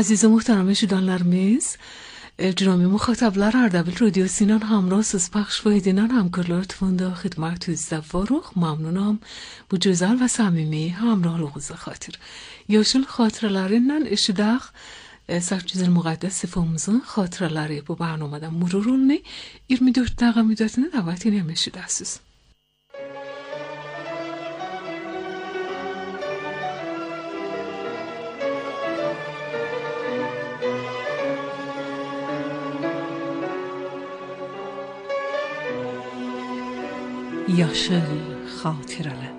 Aziz muhterem şudanlarımız, جناب مخاطبlar Ardabil Radyosi'nin hamrohsuz pəxş ve edinen hamkarlarından xidmətünüzdə varıq. Məmnunam bu gözəl və səmimi hamrohluğunuza xatir. Yaşıl xatirələrindən eşidək Səhv-Cizil Müqəddəs sifamızın xatirələri bu bərnamədə murur olunu 24 dəqiqə müddətində dəvət edəm eşidəsiz. Yaşıl xatirələr.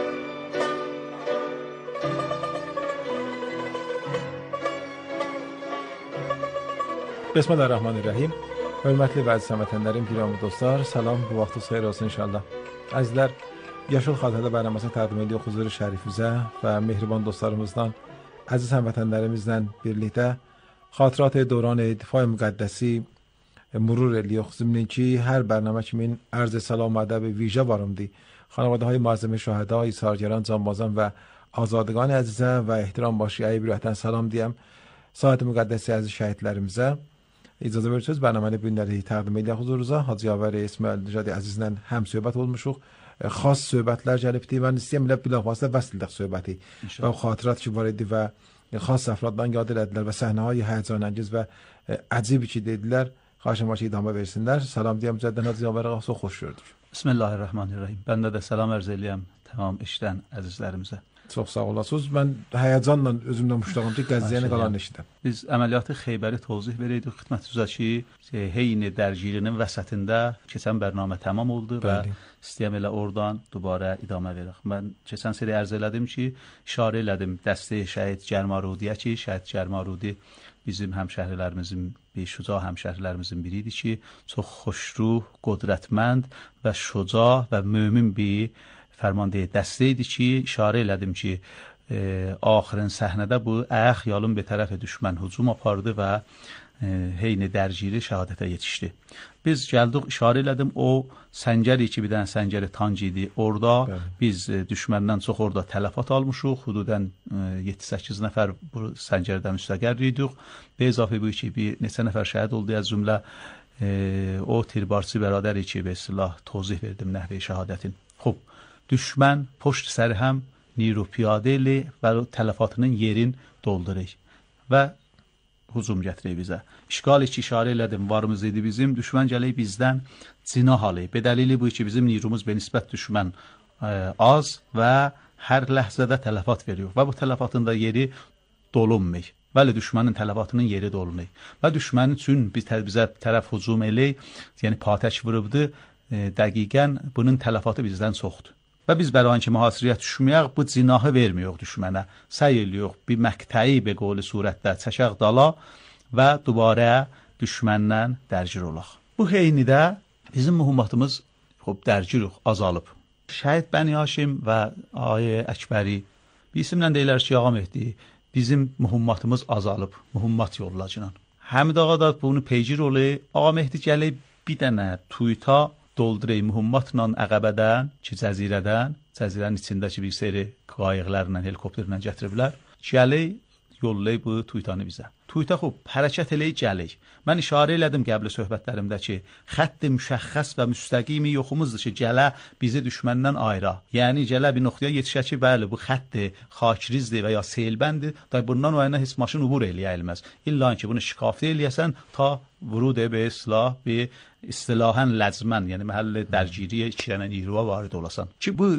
Bismillahirrahmanirrahim. Hörmətli və əziz həmvətənlərim, piramı dostlar, salam, bu vaxtınız xeyir olsun inşallah. Əzizlər, Yaşıl Xatirələr bərnaməsini təqdim edirik huzuru şərifimizə və mehriban dostlarımızdan, əziz həmvətənlərimizlə birlikdə xatirət-i dövran-ı difai müqəddəsi مرور الیوخ ضمن کی هر برنامه که من عرض سلام و ادب ویژه بارمدی خانواده های معظم شهدا ایثارگران جانبازان و آزادگان عزیزه و احترام باشی ای برایتن سلام diyem saat müqəddəsi əziz şəhidlərimizə icazə verirsiniz bərnaməli bu günləri təqdim edə huzurunuza Hacı Yavər İsmail Nəcədi əzizlə həm söhbət olmuşuq xas söhbətlər gəlibdi və istəyirəm ilə bilafasitə vəsl edək söhbəti və xatirət ki var idi və xas əfraddan yad elədilər və səhnəهای həyəcanəngiz və əcib ki dedilər. Xahiş edirəm ki, idamə versinlər. Salam deyəm cəddən Hacı Yavər ağası xoş gördük. Bismillahirrahmanirrahim. Bəndə də salam ərz eləyəm tamam eşidən əzizlərimizə. Çox sağ olasınız. Mən həyəcanla özümdə müştağım ki, Qəzziyəni qalan eşidən. Biz əməliyyatı Xeybəri tozih verəydik xidmətinizə ki, Heyni dərgirinin vəsətində keçən bərnamə tamam oldu və istəyəm elə oradan dubara idamə verək. Mən keçən seri ərz elədim ki, işarə elədim dəstə şəhid Cərmarudiyə ki, şəhid Cərmarudi bizim həmşəhrilərimizin, şüca həmşəhrilərimizin biri idi ki, çox xoşruh, qudrətmənd və şüca və mömin bir fərmandeyə dəstə idi ki, işarə elədim ki, axırın səhnədə bu əxyalın bir tərəfə düşmən hücum apardı və Heyni dərgiri şəhadətə yetişdi. Biz gəldik, işarə elədim, o səngəri ki, bir dənə səngəri tanc idi. Orada biz düşməndən çox orada tələfat almışıq. Xududən 7-8 nəfər bu səngərdən müstəqər idik. Bezafə bu ki, bir neçə nəfər şəhid oldu az cümlə. O tirbarçı bərədəri ki, bəsəlah tozih verdim nəhvə şəhadətin. Xub, düşmən poşt sərhəm niru piyadə ilə və tələfatının yerin doldurur və hücum gətirək bizə. İşgal ki, işarə elədim, varımız idi bizim, düşmən gələk bizdən cinah alıq. Bədəlili bu ki, bizim nirumuz benisbət düşmən az və hər ləhzədə tələfat veriyor və bu tələfatın da yeri dolunmuyor. Bəli, düşmənin tələfatının yeri dolunmuyor. Və düşmənin üçün bizə tərəf hücum elək, yəni patək vurubdu, dəqiqən bunun tələfatı bizdən çoxdur. Və biz bərain ki, mühasirəyə düşməyək, bu cinahı vermiyoq düşmənə. Səy eləyoq, bir məqtəyi bir qoli surətdə çəkək dala və dubarə düşməndən dərgir olaq. Bu heynidə bizim mühümmatımız dərgirik, azalıb. Şəhid Bəni Haşim və Ayə Əkbəri bir isimlə deyilər ki, Ağa Mehdi, bizim mühümmatımız azalıb, mühümmat yollacına. Həmid Ağa da bunu peygir olub, Ağa Mehdi gəlib bir dənə tuyta doldurey mühümmatla əqəbədən ki, cəzirənin içindəki bir seri qayıqlarla, helikopterlə gətiriblər. Gələk, yollay bu tuytanı bizə. Tuyta xub, hərəkət eləyik, gələk. Mən işarə elədim qəbli söhbətlərimdə ki, xətt-i müşəxxəs və müstəqimi yoxumuzdur ki, gələ bizi düşməndən ayıra. Yəni, gələ bir nöqtəyə yetişə ki, bəli, bu xətt-i xakirizdir və ya seylbəndir, da bundan o yana heç maşın ubur eləyə ilməz. İlla ki, bunu şikafdə eləyəsən, ta vurud be silah, bir istilahən ləzmən, yəni məhəllə dərgiriyə 2 dənə niruva varid olasan. Ki, bu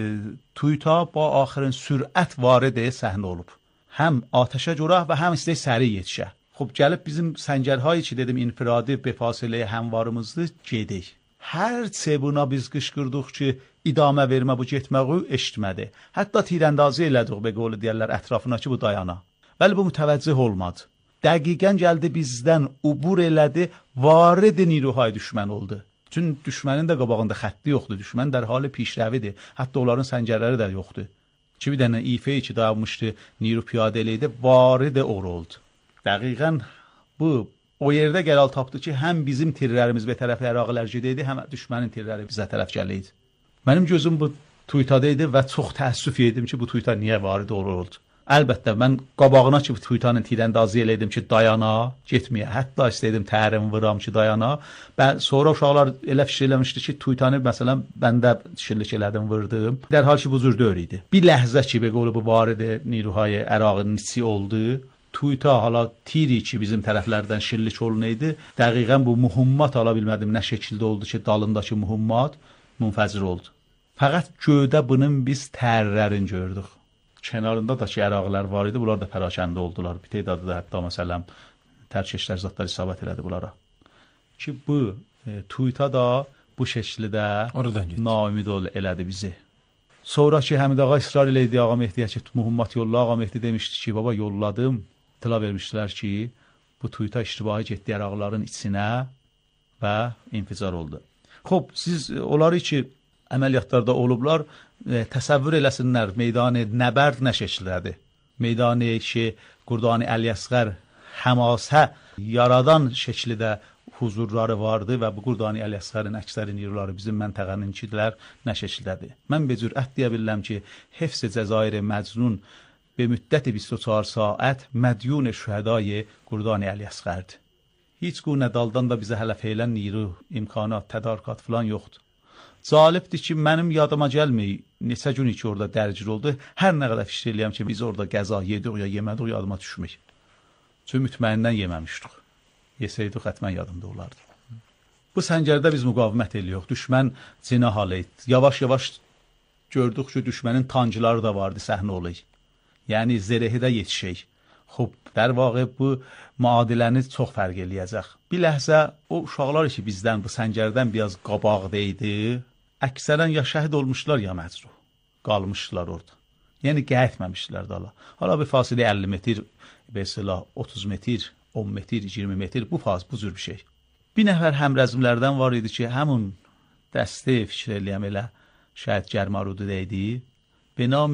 tuyta ba axırın sürət varid səhnə olub. Həm atəşə görə və həm istək səri yetişə. Xub, gəlib bizim səngərhayı ki, dedim, infiradi befasiləyə həmvarımızdır, gedik. Hər buna biz qışqırdıq ki, idamə vermə bu getməği eşitmədi. Hətta tirəndazı elədik, be qolu deyərlər, ətrafına ki, bu dayana. Bəli, bu mütəvəccih olmadı. Dəqiqən gəldi bizdən, ubur elədi, varid niruhay düşmən oldu. Çünki düşmənin də qabağında xətti yoxdur, düşmən dərhali pişrəvidir, hətta onların səngərləri də yoxdur. Ki, bir dənə ifeyi ki, dayanmışdı, niru piyadə eləydi, varid or oldu. Dəqiqən bu, o yerdə gəlal tapdı ki, həm bizim tirlərimiz bir tərəfə əraqilər gedəydi, həm düşmənin tirləri bizə tərəf gələydi. Mənim gözüm bu tuytada idi və çox təəssüf yedim ki, bu tuyta niyə varid or oldu. Əlbəttə mən qabağına ki Tuytanın tirəndazı elədim ki dayana, getməyə. Hətta istədim tərin vuram ki dayana. Və sonra uşaqlar elə fikir eləmişdi ki Tuytanı məsələn bəndə şillik elədim, vurdum. Dərhal ki bu cür deyil idi. Bir ləhzə ki be qolu bu varid نیروهای Əraqın nisi oldu. Tuyta hala tiri ki bizim tərəflərdən şillik olunaydı. Dəqiqən bu muhammat ala bilmədim nə şəkildə oldu ki dalındakı muhammat munfəzir oldu. Fəqət göydə bunun biz tərlərini gördük. Kənarında da ki Əraqlar var idi, bunlar da pərakəndə oldular. Bir tədadı da hətta məsələn tərkeşlər zatlar isabət elədi bunlara. Ki bu Tuyta da bu şəkildə naümid elədi bizi. Sonra ki Həmid ağa israr elədi ağa Mehdiyə ki muhammat yolla, ağa Mehdi demişdi ki baba yolladım. İtila vermişdilər ki bu Tuyta iştibahi getdi Əraqların içinə və inficar oldu. Xoş, siz onları ki əməliyyatlarda olublar, təsəvvür eləsinlər meydanı nəbərd nə şəkildədir. Meydanı ki Qurdani Əliəsğər həmasə yaradan şəkildə huzurları vardı və bu Qurdani Əliəsğərin əksəri nirləri bizim məntəqəninkilər nə şəkildədir. Mən bir cürət deyə bilirəm ki, Hefs Cəzair Məcnun به مدت 24 saat مدیون شهدای قردان Əliəsğərdir. Heç gune daldan da bizə hələ feylən niru, imkanat, tədarükat falan yoxdur. Calibdir ki, mənim yadıma gəlmir, neçə gün ki orada dərgir oldu. Hər nə qədər fikir eləyəm ki, biz orada qəza yedik ya yemədik, yadıma düşmür. Çünki mütməyindən yeməmişdik. Yesəydik, xətmən yadımda olardı. Bu səngərdə biz müqavimət eləyirik. Düşmən cinah halı idi. Yavaş-yavaş gördük ki, düşmənin tancıları da vardı, səhnə olayı. Yəni zərehidə yetişək. Xoş, در واقع bu müadiləni çox fərq eləyəcək. Bir ləhzə o uşaqlar ki bizdən bu səngərdən biraz qabaqda idi, əksərən ya şəhid olmuşlar ya məcruh qalmışlar orada. Yəni qayıtmamışlar da hala. Hala bir fasilə 50 metr, mesela 30 metr, 10 metr, 20 metr bu cür bir şey. Bir nəfər həmrəzmlərdən var idi ki, həmin dəstə fikir eləyəm elə şəhid Gərmarudu idi. Be nam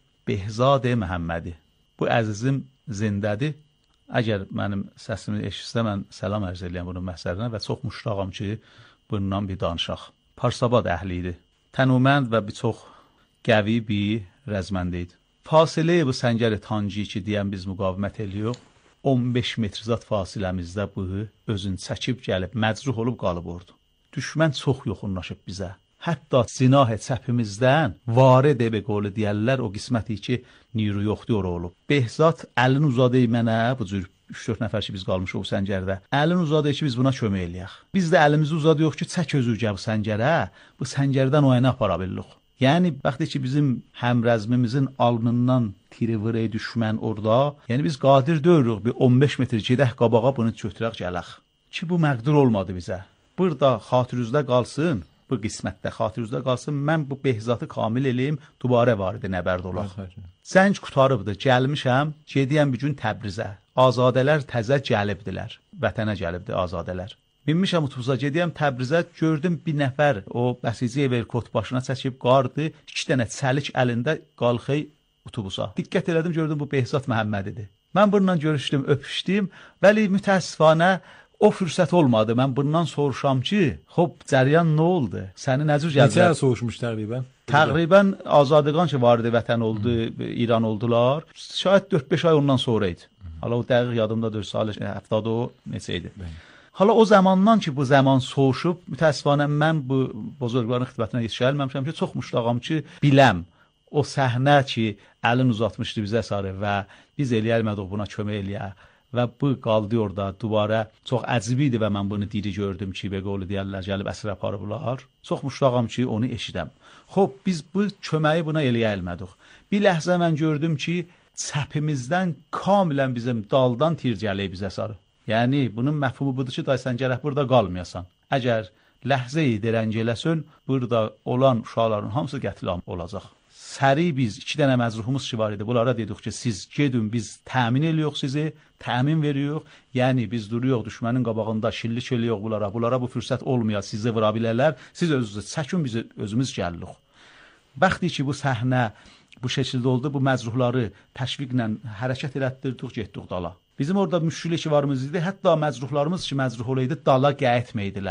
Behzad Məhəmmədi. Bu əzizim zindədir. Əgər mənim səsimi eşitsə, mən səlam ərz eləyəm bunun məhsərinə və çox müştaqam ki, bundan bir danışaq. Parsabad əhli idi. Tənümənd və bir çox qəvi bir rəzməndə idi. Fasilə bu səngər tancı ki, deyən biz müqavimət eləyirik. 15 metr zat fasiləmizdə bu özün çəkib gəlib, məcruh olub qalıb ordu. Düşmən çox yoxunlaşıb bizə. Hətta zinah çəpimizdən varid be qolu deyərlər o qisməti ki, niru yoxdur olub. Behzad əlini uzadı mənə, bu cür 3-4 nəfər ki biz qalmışıq o səngərdə. Əlini uzadı ki biz buna kömək eləyək. Biz də əlimizi uzadıyıq ki, çək özürgə bu səngərə, bu səngərdən o yana apara bilirik. Yəni vaxtı ki bizim həmrəzmimizin alnından tiri vurey düşmən orada, yəni biz qadir deyirik bir 15 metr gedək qabağa bunu götürək gələk. Ki bu məqdur olmadı bizə. Burada xatirüzdə qalsın. Bu qismətdə xatirüzdə qalsın, mən bu Behzatı kamil eləyim, dubarə vardı nəbərd olaq. Zəng qutarıbdır, gəlmişəm, gediyəm bir gün Təbrizə. Azadələr təzə gəlibdilər, vətənə gəlibdi azadələr. Binmişəm otobusa, gediyəm Təbrizə, gördüm bir nəfər o bəsici Everkot başına çəkib qardı, 2 dənə çəlik əlində qalxey otobusa. Diqqət elədim, gördüm bu Behzat Məhəmmədidir. Mən bununla görüşdüm, öpüşdüm, vəli mütəəssifanə o fürsət olmadı. Mən bundan soruşam ki, xoş, cəryan nə oldu? Səni nə cür gəldilər? Neçə soruşmuş təqribən? Təqribən azadqan ki vardı, vətən oldu, İran oldular. Şayət 4-5 ay ondan sonra idi. Hala o dəqiq yadımdadır, salı 70 o neçə idi. Hala o zamandan ki bu zaman soğuşub, mütəəssifanə mən bu bozorgların xidmətinə yetişə bilməmişəm ki, çox müştaqam ki, biləm. O səhnə ki, əlin uzatmışdı bizə sarı və biz eləyəlmədik buna kömək eləyək. Və bu qaldı orada, duvara çox əcib idi və mən bunu diri gördüm ki, beqolu deyərlər, gəlib əsir aparıblar. Çox müştaqam ki, onu eşidəm. Xoş, biz bu köməyi buna eləyə bilmədik. Bir ləhzə mən gördüm ki, çəpimizdən kamilən bizim daldan tir gəlib bizə sarı. Yəni, bunun məfhumu budur ki, sən gərək burada qalmayasan. Əgər ləhzə-i dirəng eləsən, burada olan uşaqların hamısı qətlam olacaq. Səri biz 2 dənə məcruhumuz ki var idi. Bunlara dedik ki, siz gedin, biz təmin eləyirik sizi, təmin veririk. Yəni biz duruyoruz düşmənin qabağında, şillik eləyirik bunlara. Bunlara bu fürsət olmuyor, sizi vura bilərlər. Siz özünüz çəkin, biz özümüz gəlirik. Vaxtı ki bu səhnə bu şəkildə oldu, bu məcruhları təşviqlə hərəkət elətdirdik, getdik dala. Bizim orada müşkil ki varımız idi. Hətta məcruhlarımız ki məcruh olaydı, dala qayıtmaydilər.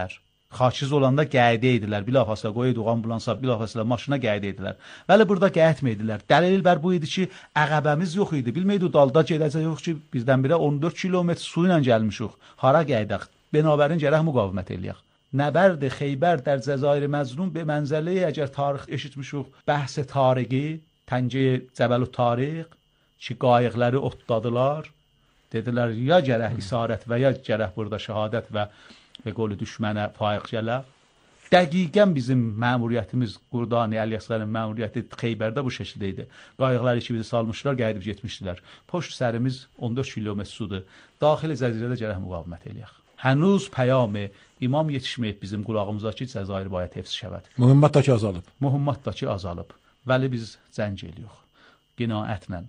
Xaçsız olanda qəidə idilər. Bilafasıla qoyduq ambulansa, bilafasıla maşına qəidə idilər. Bəli, burada qəətmədilər. Dəlil bər bu idi ki, əqəbəmiz yox idi. Bilməydik dalda gedəcək yox ki, birdən-birə 14 kilometr su ilə gəlmişik. Hara gəydək? Bənabərin gərək müqavimət eləyək. Nəbərd Xeybər در جزایر مظلوم به منزله əgər tarix eşitmişik, bəhs tariqi, Təncə Cəbəl Tariq ki, qayıqları otladılar. Dedilər, ya gərək isarət və ya gərək burada şəhadət və qolu düşmənə faiq gələ. Dəqiqən bizim məmuriyyətimiz, Qurdani Əliaslanın məmuriyyəti Xeybərdə bu şəkildə idi. Qayıqları ki, bizi salmışlar, gəlib getmişdilər. Poşt sərimiz 14 kilometr sudur. Daxili cəzirədə gərək müqavimət eləyək. Hənuz pəyamı imam yetişməyib bizim qulağımıza ki, Cəzair bayət hefz şəvət. Mühimmat da ki azalıb. Mühimmat da ki azalıb. Vəli biz zəng eləyiq. Qinaətlə.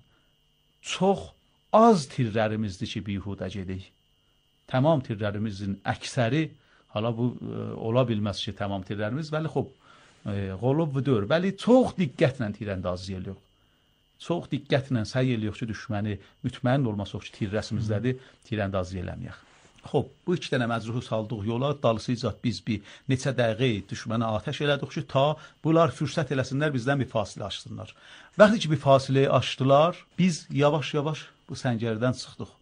Çox az tirlərimizdir ki, bihudə gedik. Tamam tirlərimizin əksəri, hala bu ola bilməz ki, tamam tirlərimiz, vəli xob, qolub vüdür. Vəli çox diqqətlə tirəndazı eləyiq. Çox diqqətlə səy eləyiq ki, düşməni mütməyin olmasaq ki, tirrəsimizdədir, tirəndazı eləməyək. Xob, bu iki dənə məcruhu saldıq yola, dalısıca biz bir neçə dəqiqə düşmənə atəş elədik ki, ta bunlar fürsət eləsinlər, bizdən bir fasilə açsınlar. Vaxtı ki, bir fasilə açdılar, biz yavaş-yavaş bu səngərdən çıxdıq.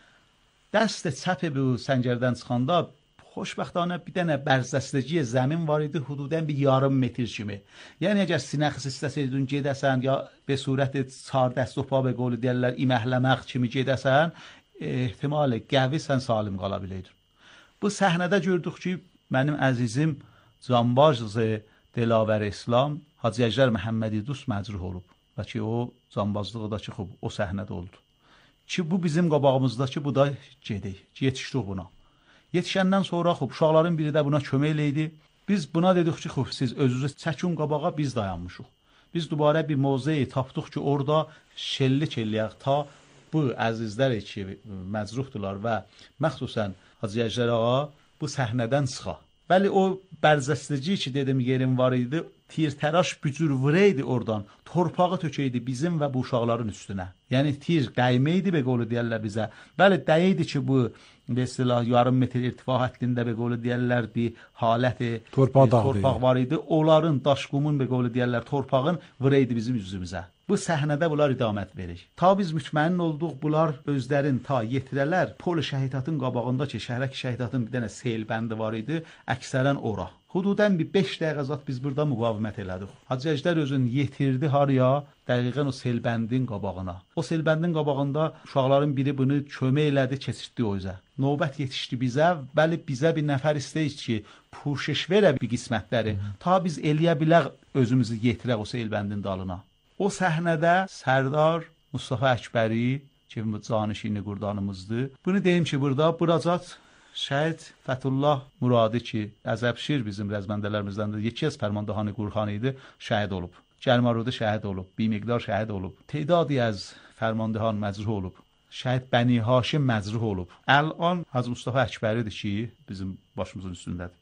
Dəst çəp bu səngərdən çıxanda, xoşbəxtanə bir dənə bərzəstəciyə zəmin var idi, hududən bir yarım metr kimi. Yəni, əgər sinəxs istəsəydin gedəsən, ya be surəti çar dəst o pa be qolu deyərlər, iməhləmək kimi gedəsən, ehtimalı qəvi sən salim qala biləydin. Bu səhnədə gördük ki, mənim əzizim Canbaz Dilavər İslam Hacı Əcər Məhəmmədi Dust məcruh olub və ki, o canbazlığı da ki, o səhnədə oldu. Ki, bu bizim qabağımızdakı, bu da gedik, yetişdik buna. Yetişəndən sonra, uşaqların biri də buna kömək eləydi. Biz buna dedik ki, siz özünüzü çəkin qabağa, biz dayanmışıq. Biz dubarə bir mövzeyi tapdıq ki, orada şəllik eləyək ta bu əzizlər ki, məcruhdular və məxsusən Hacı Əcər ağa bu səhnədən çıxa. Bəli, o bərzəstəci ki, dedim, yerim var idi, tir-təraş bücür vuraydı oradan, torpağı tökəydi bizim və bu uşaqların üstünə. Yəni, tir dəyməydi, be qolu deyərlər bizə. Bəli, dəyəydi ki, bu Mesela yarım metr irtifa həddində be qolu deyərlər bir haləti torpaq var idi. Onların daşqumun be qolu deyərlər torpağın vuraydı bizim üzümüzə. Bu səhnədə bunlar idamət verir. Ta biz mütməyin olduq, bunlar özlərin ta yetirələr. Pol şəhidatın qabağında ki, şəhərək şəhidatın bir dənə sel bəndi var idi, əksərən ora. Hududən bir 5 dəqiqə zat biz burada müqavimət elədik. Hacı Əcdər özün yetirdi haraya? Dəqiqən o selbəndin qabağına. O selbəndin qabağında uşaqların biri bunu kömək elədi, keçirtdi o üzə. Növbət yetişdi bizə, bəli bizə bir nəfər istəyir ki, puşeş verə bir qismətləri. Ta biz eləyə bilək özümüzü yetirək o selbəndin dalına. O səhnədə Sərdar Mustafa Əkbəri, ki, canişini qurdanımızdır. Bunu deyim ki, burada buracat Şəhid Fətullah Muradi ki, Əzəbşir bizim rəzməndələrimizdən də yeki az Fərmandahan-ı Qurxan idi, şəhid olub. Gəlmarudi şəhid olub, bir miqdar şəhid olub. Teydadi az Fərmandahan məcruh olub. Şəhid Bəni Haşim məcruh olub. Əlan Hacı Mustafa Əkbəridir ki, bizim başımızın üstündədir.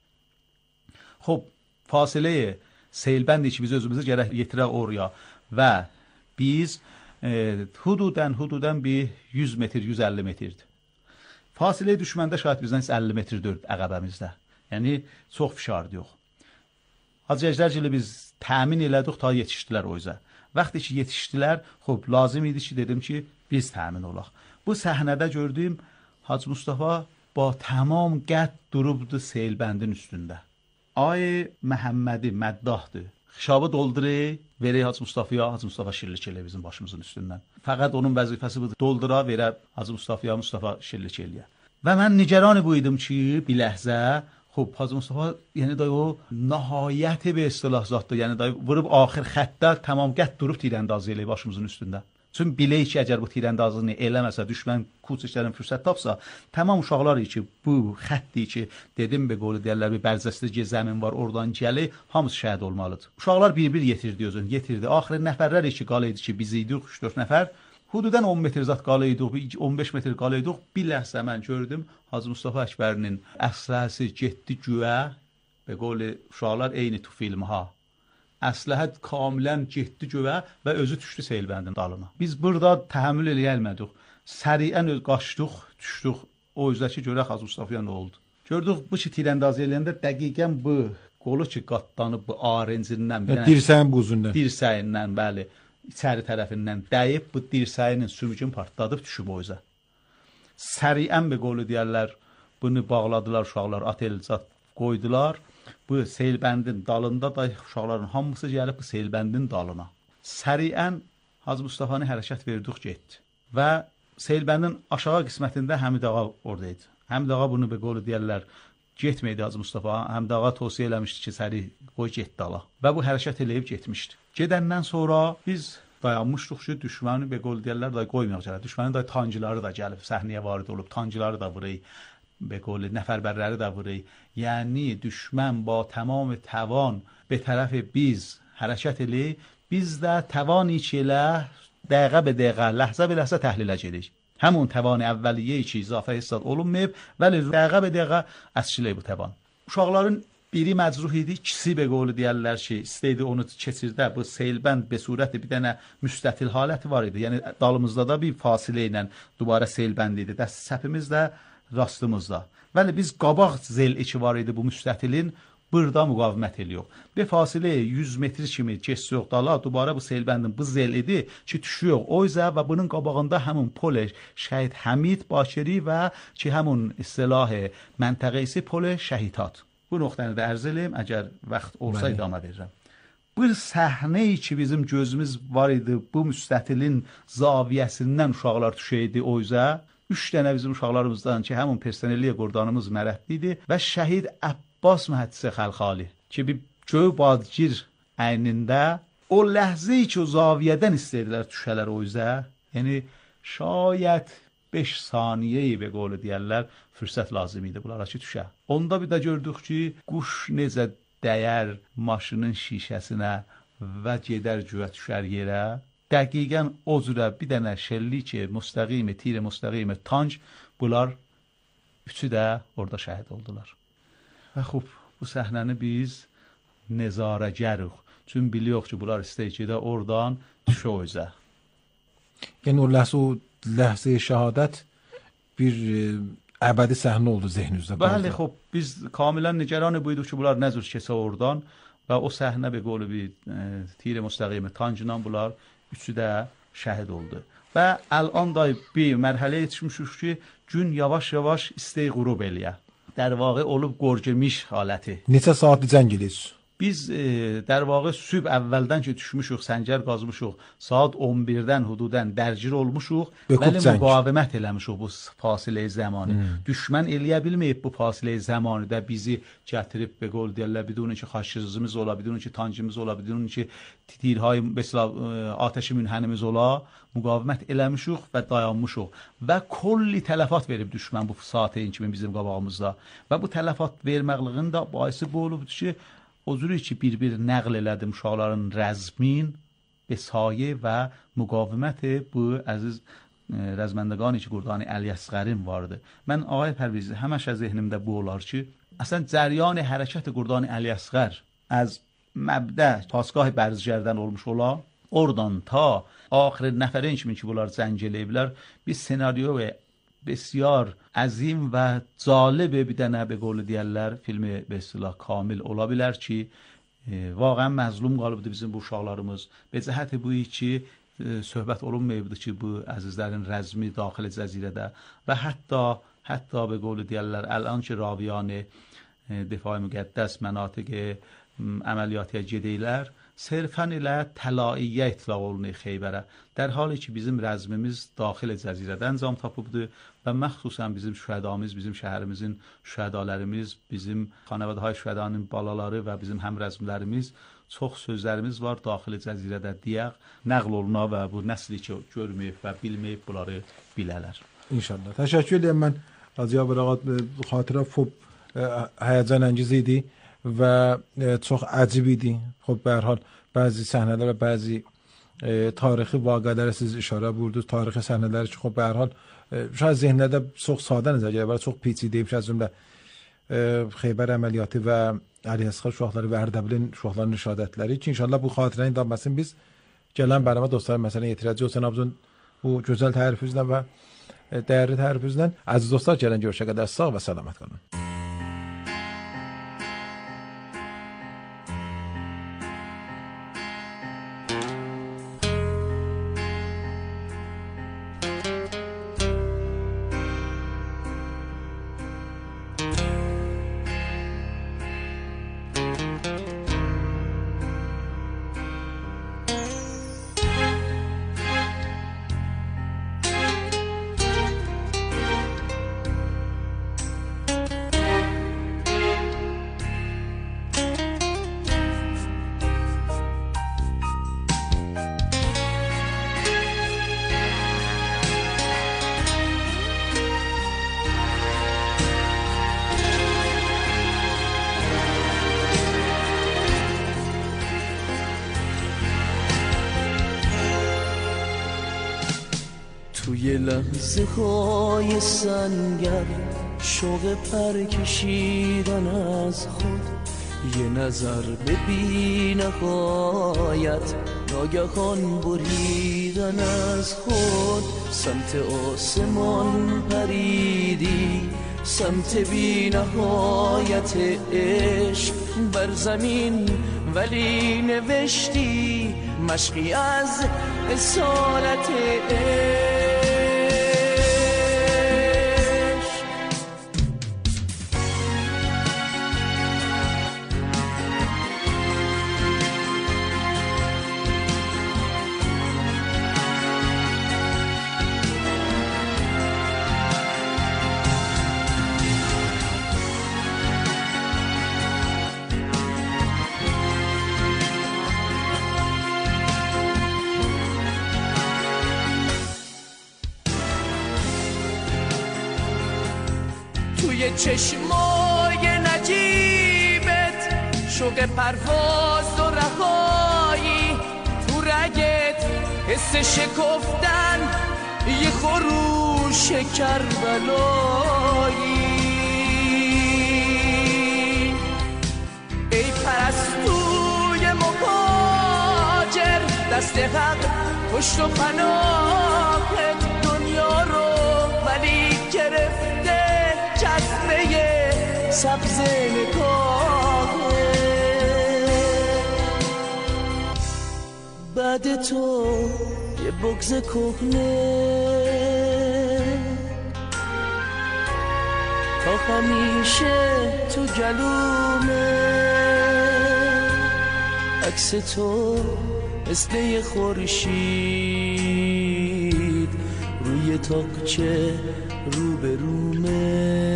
Xob, fasiləyə Seylbəndi ki, biz özümüzü gərək yetirək oraya və biz hududən bir 100 metr, 150 metrdir. Fasilə düşməndə şahid bizdən 50 metr dörd əqəbəmizdə. Yəni, çox fişardı yox. Hacı Əcdərcili biz təmin elədik, ta yetişdilər o üzə. Vaxtı ki, yetişdilər, xob, lazım idi ki, dedim ki, biz təmin olaq. Bu səhnədə gördüyüm Hacı Mustafa ba tamam qəd durubdu Seylbəndin üstündə. Ay Məhəmmədi məddahdır. Xişabı doldurur, verək Hacı Mustafa'ya, Hacı Mustafa şirlik elə bizim başımızın üstündən. Fəqət onun vəzifəsi budur, doldura verə Hacı Mustafa'ya, Mustafa şirlik eləyə. Və mən nigeranı bu idim ki, bir ləhzə, xob, Hacı Mustafa, yəni da o nəhayəti bir istilah zatdır, yəni da vurub axır xəttə tamam qəd durub tirəndazı eləyib başımızın üstündə. Çünki bilək ki, əgər bu tirəndazını eləməsə, düşmən kuçişlərin fürsət tapsa, tamam uşaqlar ki, bu xətti ki, dedim be qolu deyərlər, bir bərzəstəci zəmin var, oradan gəli, hamısı şəhid olmalıdır. Uşaqlar bir-bir yetirdi özünü, yetirdi. Axırı nəfərlər ki, qalıydı ki, biz idik, 3-4 nəfər. Hududən 10 metr zat qalıydık, 15 metr qalıydık. Bir ləhsə mən gördüm, Hacı Mustafa Əkbərinin əsləsi getdi güyə, be qolu uşaqlar eyni tu filmi ha. Əsləhət kamilən getdi gövə və özü düşdü Seylbəndin dalına. Biz burada təhəmmül eləyəlmədik. Səriən qaçdıq, düşdük. O üzəki görək Hacı Mustafa'ya nə oldu? Gördük bu ki tiraندازı eləyəndə dəqiqən bu qolu ki qatlanıb bu arencindən dirsəyin buzundan. Dirsəyindən, bəli, içəri tərəfindən dəyib bu dirsəyinin sümüyünü partladıb düşüb o üzə. Səriən bir qolu deyərlər, bunu bağladılar uşaqlar, atelzat qoydular. Bu Seyilbəndin dalında da uşaqların hamısı gəlib bu Seyilbəndin dalına. Səriən Hacı Mustafanı hərəkət verdik getdi. Və Seyilbəndin aşağı qismətində Həmid ağa oradaydı. Həmid ağa bunu bir qolu deyərlər, getməydi Hacı Mustafa. Həmid ağa tövsiyə eləmişdi ki, səri qoy get dala. Və bu hərəkət eləyib getmişdi. Gedəndən sonra biz dayanmışdıq ki, düşməni bir qolu deyərlər da qoymayaq gələ. Düşmənin də tancıları da gəlib, səhnəyə varid olub, tancıları da vurur. به قول نفربرləri də vurur. Yəni düşmən با tamam توان به طرف biz hərəkət eləyir. Biz də توانی ki elə dəqiqə be dəqiqə, ləhzə be ləhzə təhlil edirik. Həmin توان əvvəliyyə ki izafə hesab olunmayıb, vəli dəqiqə be dəqiqə əsçilik bu توان. Uşaqların biri məcruh idi, ikisi be qolu deyərlər ki, istəydi onu keçirdə. Bu Seyilbənd be surəti bir dənə müstətil haləti var idi. Yəni dalımızda da bir fasilə ilə dubara Seyilbənd idi. Dəst səpimiz də rastımızda. Vəli biz qabaq zel içi var idi bu müstətilin, burada müqavimət ediyor. Bir fasilə 100 metr kimi keçiyor dala, dubara bu Seyilbəndin bu zel idi ki düşüyor o üzə və bunun qabağında həmin pol Şəhid Həmid Bakiri və ki həmin istilah məntəqəsi pol şəhidat. Bu nöqtəni də ərz eləyim, əgər vaxt olsa idamə verirəm. Bir səhnəyi ki bizim gözümüz var idi, bu müstətilin zaviyəsindən uşaqlar düşəydi o üzə. 3 dənə bizim uşaqlarımızdan ki, həmin personelliyə qurdanımız mərətli idi və Şəhid Abbas mühəddisi Xəlxali ki, bir göy badgir əynində o ləhzəyi ki, o zaviyədən istədilər düşələr o üzə. Yəni, şayət 5 saniyeyi be qolu deyərlər, fürsət lazım idi bunlara ki, düşə. Onda bir də gördük ki, quş necə dəyər maşının şişəsinə və gedər güvə düşər yerə. Dəqiqən o cürə bir dənə şəlli ki, müstəqimi, tir müstəqimi, tanc, bunlar üçü də orada şəhid oldular. Və xub, bu səhnəni biz nezarəgərik. Çün biliyoruz ki, bunlar istəyir ki, də oradan düşə o üzə. Yəni o ləhzə şəhadət bir əbədi səhnə oldu zehnimizdə. Bəli, xub, biz kamilən nigeran buyduq ki, bunlar nə cür kəsə oradan və o səhnə bir qolu bir tir müstəqimi, tancla bunlar üçü də şəhid oldu. Və الان da bir mərhələyə yetişmişik ki, gün yavaş-yavaş istəyi qurub eləyə. در واقع olub qorgemiş haləti. Neçə saat cəng edirsiniz? Biz در واقع sübh əvvəldən ki düşmüşük, səngər qazmışıq, saat 11-dən hududən dərgir olmuşuq, bəli müqavimət eləmişik bu fasilə zamanı. Düşmən eləyə bilməyib bu fasilə zamanıda bizi gətirib be qol deyirlər, bidun ki xaşırızımız ola, bidun ki tancımız ola, bidun ki tirhay mesela atəşi münhənimiz ola, müqavimət eləmişik və dayanmışıq və kolli tələfat verib düşmən bu saatın kimi bizim qabağımızda və bu tələfat verməqliğin də baisi bu olubdur ki, o cürü ki bir nəql elədim uşaqların rəzmin, besayə və müqavimət bu əziz rəzməndəqani ki Qurdani Əli Əsğərin vardı. Mən ağay Pərviz həmişə zehnimdə bu olar ki, əslən cəryan hərəkət Qurdani Əli Əsğər az məbdə pasgah bərzgərdən olmuş ola, oradan ta axir nəfərin kimi ki bunlar zəng eləyiblər, bir senaryo və بسیار عظیم و جالب bir dənə be qolu deyərlər, filmi be istilah kamil ola bilər ki, vaqəən məzlum qalıbdı bizim bu uşaqlarımız. Be cəhəti bu ki, söhbət olunmayıbdı ki, bu əzizlərin rəzmi daxil cəzirədə və hətta be qolu deyərlər, الان ki raviyan difai müqəddəs mənatiq əməliyyatı gedəylər, صرفاً ilə təlaiyə itlaq olunur Xeybərə. در حالی ki bizim rəzmimiz daxil cəzirədə əncam tapıbdı və məxsusən bizim şühədamız, bizim şəhərimizin şühədalarımız, bizim xanəvədəhay şühədanın balaları və bizim həm rəzmlərimiz çox sözlərimiz var daxil cəzirədə deyək, nəql oluna və bu nəsli ki görməyib və bilməyib bunları bilələr. İnşallah. Təşəkkür edirəm mən Hacı Abırağat, xatirə xub həyəcan angiz idi və çox əcib idi. Xub به هر حال bəzi səhnələr və bəzi tarixi vaqələrə siz işarə buyurdunuz. Tarixi səhnələr ki, xub به هر حال şayad zehnlərdə çox sadə nəzər gəlir, çox peçidə bir cümlə Xeybər əməliyyatı və Əli Əsğər uşaqları və Ərdəbilin uşaqlarının şəhadətləri ki, inşallah bu xatirənin davamını biz gələn bərnamə dostlar məsələn yetirəcəyik. Cənabınızın bu gözəl tərifinizlə və dəyərli tərifinizlə əziz dostlar gələn görüşə qədər sağ və salamat qalın. لحظه های سنگر، شوق پر کشیدن از خود، یه نظر به بی نهایت، ناگهان بریدن از خود. سمت آسمان پریدی، سمت بی نهایت عشق بر زمین، ولی نوشتی مشقی از اصالت عشق. توی چشمای نجیبت شوق پرواز و رهایی، تو رگت حس شکفتن یه خروش کربلایی. ای پرستوی مهاجر، دست حق پشت و پناهت دنیا رو ولی گرفته جذبه سبز نگاهه. بعد تو یه بغض کهنه، تا همیشه تو گلومه. عکس تو مثل یه خورشید روی تاقچه روبرومه،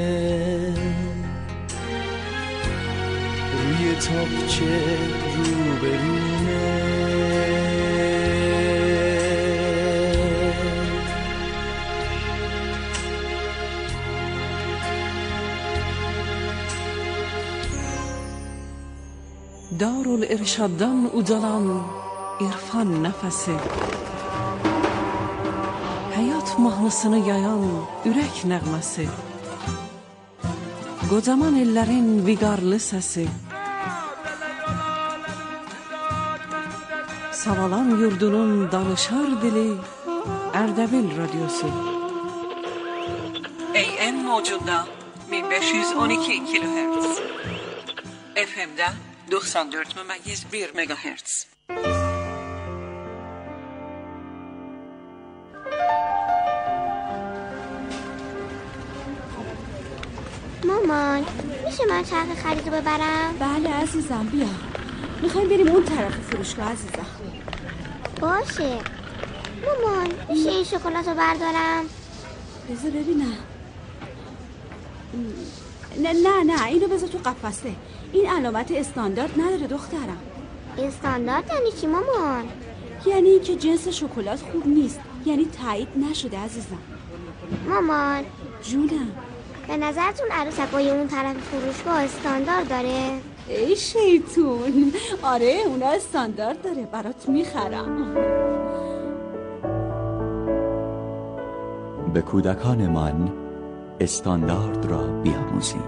روی تاقچه روبرومه. Darul-Irshad'dan uzalan irfan nəfəsi, həyat mahnısını yayan ürək nəğməsi, qocaman ellərin viqarlı səsi, Savalan yurdunun danışar dili, Ərdəbil radyosu. AM mövcudda 1512 kHz, FM'də 94,1 MHz. مامان میشه من چرخ خرید رو ببرم؟ بله عزیزم، بیا. میخوایم بریم اون طرف فروشگاه عزیزم. باشه. مامان میشه این شکلات رو بردارم؟ بذار ببینم. نه اینو بذار تو قفسه. این علامت استاندارد نداره دخترم. استاندارد یعنی چی مامان؟ یعنی این که جنس شکلات خوب نیست، یعنی تایید نشده عزیزم. مامان جونم، به نظرتون عروسکای اون طرف فروشگاه استاندارد داره؟ ای شیطون، آره اونا استاندارد داره، برات میخرم. به کودکانمان استاندارد را بیاموزیم.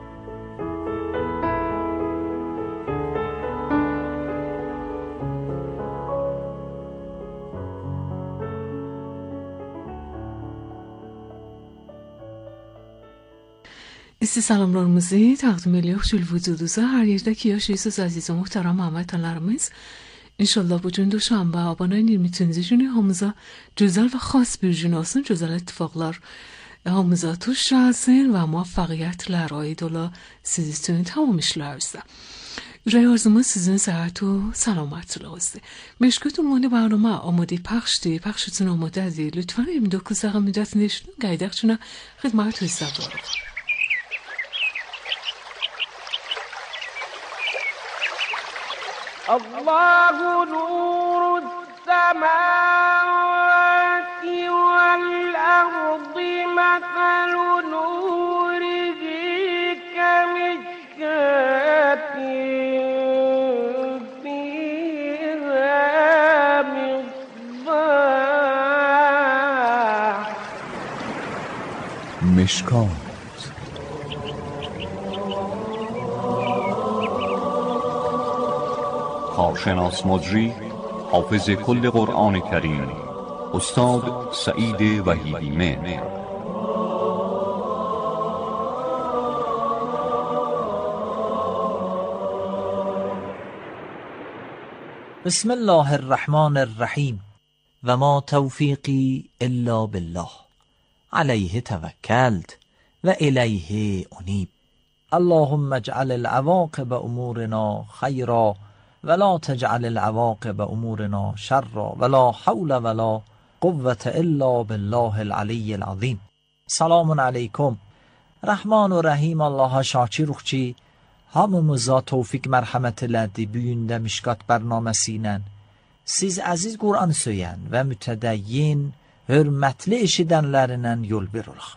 Selamlarımızı təqdim edirik Zülvücuduza. Hər yerdə ki yaşayırsınız əziz və möhtərəm həmvətənlərimiz. İnşallah bu gün Duşanbə, abanayın 23-cü günü hamımıza gözəl və xas bir gün olsun. Gözəl ittifaqlar hamımıza tuş gəlsin və muvaffəqiyyətlər aid ola siz üçün tamam işlərinizdə. Ürək arzumuz sizin səhət و سلامتلازه. مشکلتون مال برنامه آماده پخشتی، پخشتون آماده دی. لطفاً 29 دقیقه مدت نشون گایدقچونه خدمت رسید دارم. الله نور السماوات والأرض مثل نوره كمشكاة فيها مصباح مشکات. کارشناس مجری حافظ کل قرآن کریم استاد سعید وحیدی مهر. بسم الله الرحمن الرحیم و ما توفیقی الا بالله علیه توکلت و الیه انیب. اللهم اجعل العواقب امورنا خیرا ولا تجعل العواقب امورنا شرا ولا حول ولا قوة الا بالله العلی العظیم. Selamun aleyküm. Rahman ve Rahim Allah'a şakirukçi hamımıza tevfik merhamet elədi bu gündə Mişkat bərnaməsi ilə. Siz əziz Qur'an söyən və mütədəyyin, hörmətli eşidənlərindən yol verirək.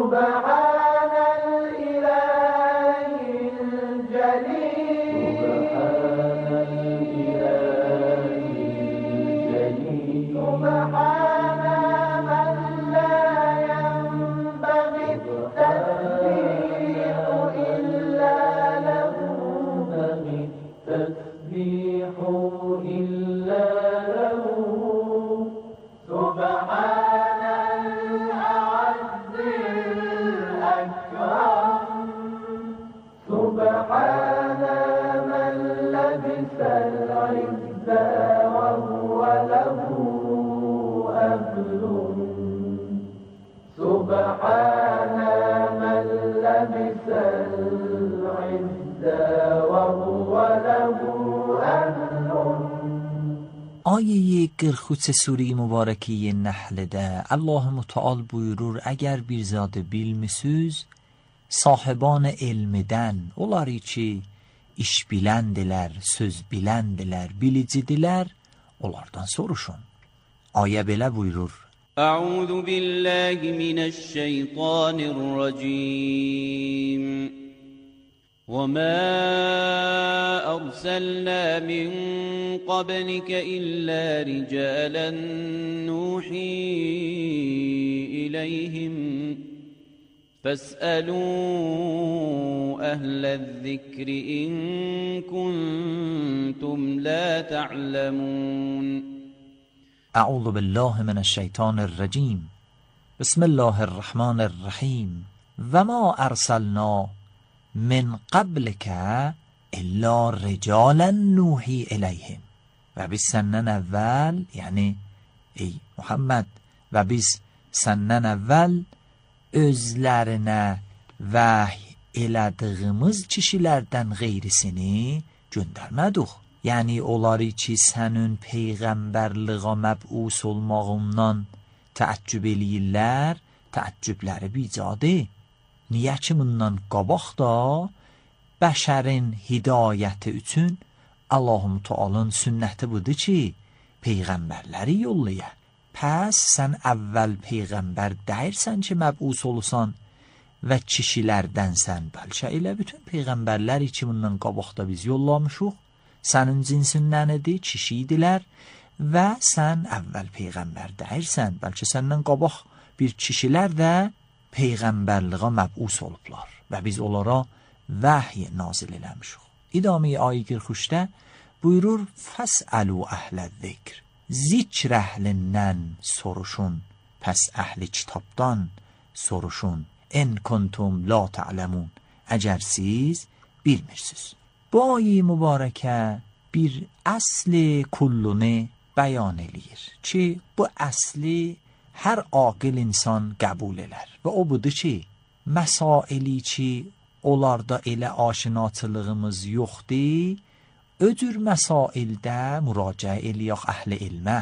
آیه قرخوت سوره mübarəki Nəhlədə Allah Müteal buyurur, əgər bir zadı bilmisiniz, sahiban elmidən, onlar ki iş biləndilər, söz biləndilər, bilicidirlər, onlardan soruşun. Ayə belə buyurur. Əuzu billahi mineşşeytanirracim. وَمَا أَرْسَلْنَا مِنْ قَبْلِكَ إِلَّا رِجَالًا نُوحِي إِلَيْهِمْ فَاسْأَلُوا أَهْلَ الذِّكْرِ إِن كُنتُمْ لَا تَعْلَمُونَ. أعوذ بالله من الشيطان الرجيم. بسم الله الرحمن الرحيم. وَمَا أَرْسَلْنَا من قبل که الا رجالا نوحی الیهم. و biz səndən əvvəl, yəni ey Muhammed, və biz səndən əvvəl özlərinə vəhy elədiyimiz kişilərdən qeyrisini göndərmədik. Yəni onları ki sənin peyğəmbərliğə məb'us olmağından təəccüb eləyirlər, təəccübləri bicadır. Niyə ki bundan qabaq da bəşərin hidayəti üçün Allah-u Teala'nın sünnəti budur ki peyğəmbərləri yollaya. Pəs sən əvvəl peyğəmbər deyirsən ki məb'us olursan və kişilərdənsən. Bəlkə elə bütün peyğəmbərləri ki bundan qabaq da biz yollamışıq, sənin cinsindən idi, kişiydilər və sən əvvəl peyğəmbər deyirsən. Bəlkə səndən qabaq bir kişilər də peyğəmbərliğə məb'us olublar və biz onlara vəhy nazil eləmişik. İdami ayə 43-də buyurur: "Fəs'alu əhləz-zikr." Zikr əhlindən soruşun, pəs əhli kitabdan soruşun. "En kuntum la ta'lemun." Əgər siz bilmirsiniz. Bu ayə mübarəkə bir əsli kullunu bəyan eləyir ki, bu əsli hər aqil insan qəbul elər və o budur ki, məsaili ki onlarda elə aşinaçılığımız yoxdur, öcür məsaildə müraciə eləyək əhli ilmə,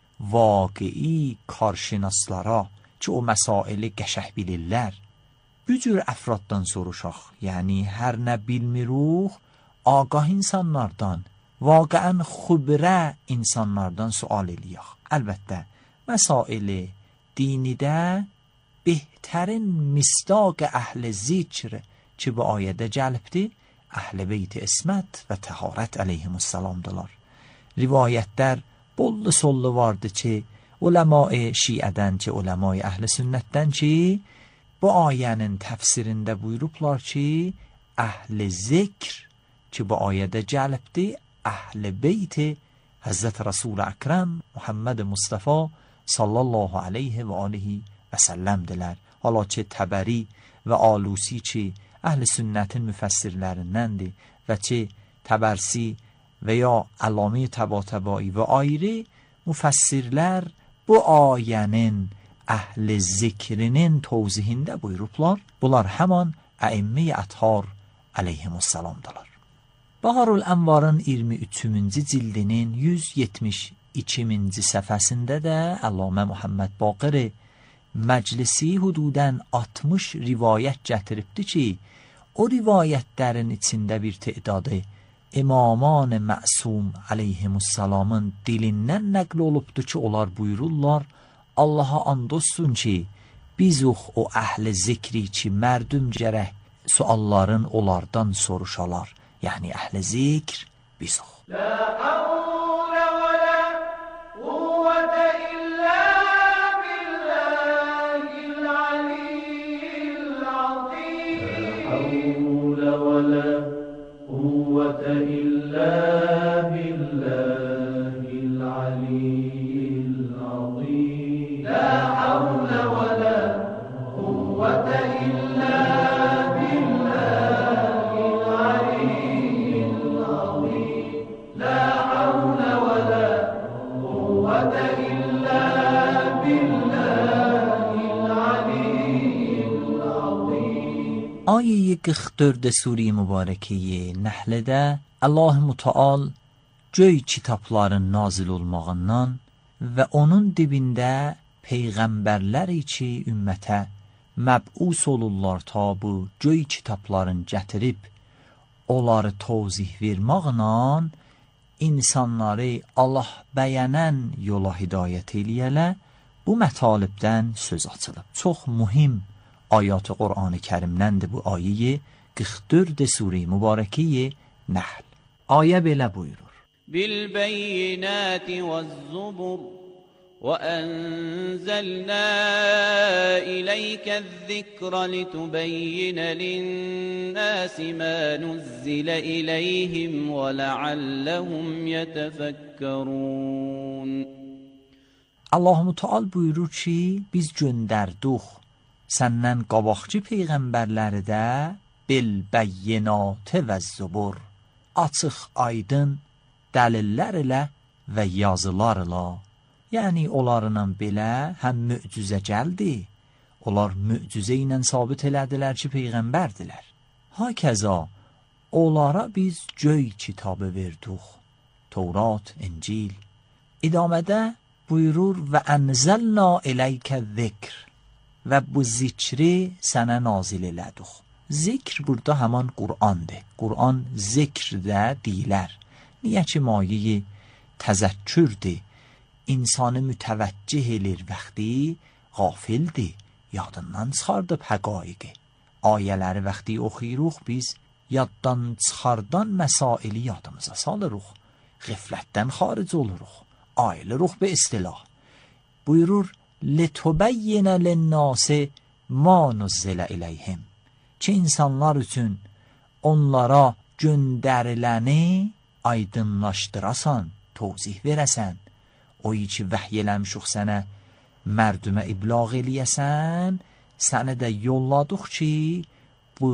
vaqei karşinaslara ki o məsaili qəşəh bilirlər. Bu cür əfraddan soruşaq, yəni hər nə bilmiruq, ağah insanlardan, vaqəən xübrə insanlardan sual eləyək. Əlbəttə, məsaili dinidə بهترین مصداق اهل ذکر که به آیده جلبdi اهل بیت اسمت و طهارت علیهم السلام دلار. Rivayətlər bollu sollu vardı ki, uləma-i şiədən ki, uləma-i əhl-i sünnətdən ki, bu ayənin təfsirində buyurublar ki, əhl-i zikr ki bu ayədə gəlibdir, əhl-i beyti Həzrət Rasul Əkrəm Muhammed Mustafa sallallahu aleyhi və alihi və səlləmdilər. Hala ki Təbəri və Alusi ki əhl-i sünnətin müfəssirlərindəndir və ki Təbərsi və ya Əllami Təbatəbai və ayrı müfəssirlər bu ayənin əhl-i zikrinin tövzihində buyurublar. Bunlar həman əimmi əthar əleyhimussalamdılar. Baharul Ənvarın 23-cü cildinin 172-ci səhifəsində də Əllamə Muhammed Baqir Məclisi hududən 60 rivayət gətiribdi ki, o rivayətlərin içində bir tədadı İmaman Məsum əleyhimussalamın dilindən nəql olubdu ki, onlar buyururlar, Allaha and olsun ki, bizuq o əhl-i zikri ki, mərdum gərək sualların onlardan soruşalar. Yəni əhl-i zikr bizuq. La havle ve la kuvvete illa billahil aliyyil azim. La havle ve la kuvvete illa billahil aliyyil azim. La havle ve la kuvvete illa Ayəyi 44 Sure-i Mübarəkəyə Nəhlədə Allah Mütəal göy kitabların nazil olmağından və onun dibində peyğəmbərləri ki ümmətə məb'us olurlar ta bu göy kitabların gətirib onları tövzih vermaqla insanları Allah bəyənən yola hidayət eləyələ bu mətalibdən söz açılıb. Çox mühim ayat-ı Qur'an-ı Kərimdəndir bu ayəyi 44 Sure-i Mübarəkəyə Nəhl. Ayə belə buyurur. Bil-beyinati vəz-zubur وَأَنزَلْنَا إِلَيْكَ الذِّكْرَ لِتُبَيِّنَ لِلنَّاسِ مَا نُزِّلَ إِلَيْهِمْ وَلَعَلَّهُمْ يَتَفَكَّرُونَ. Allah Mütəal buyurur ki, biz göndərdik səndən qabaqçı peyğəmbərləri də bil-bəyinatı vəz-zubur, açıq aydın dəlillər ilə və yazılarla. Yəni onlarla belə həm möcüzə gəldi, onlar möcüzə ilə sabit elədilər ki peyğəmbərdilər. Hakəza onlara biz göy kitabı verdik, Tevrat, İncil. İdamədə buyurur və ənzəlna iləykə zikr və bu zikri sənə nazil elədik. Zikr burada həman Qur'andır. Qur'an zikr də deyilər. Niyə ki mayeyi təzəkkürdür. İnsanı mütəvəccih elir vəxti qafildir, yadından çıxardıb həqaiqi. Ayələri vəxti oxuyuruq biz, yaddan çıxardan məsaili yadımıza salırıq, qiflətdən xaric oluruq, ayılırıq be istilah. Buyurur, لِتُبَيِّنَ لِلنَّاسِ مَا نُزِّلَ إِلَيْهِمْ ki insanlar üçün onlara göndəriləni aydınlaşdırasan, tövzih verəsən. O ki vəhy eləmişıq sənə mərdümə iblağ eləyəsən, səni də yolladıq ki bu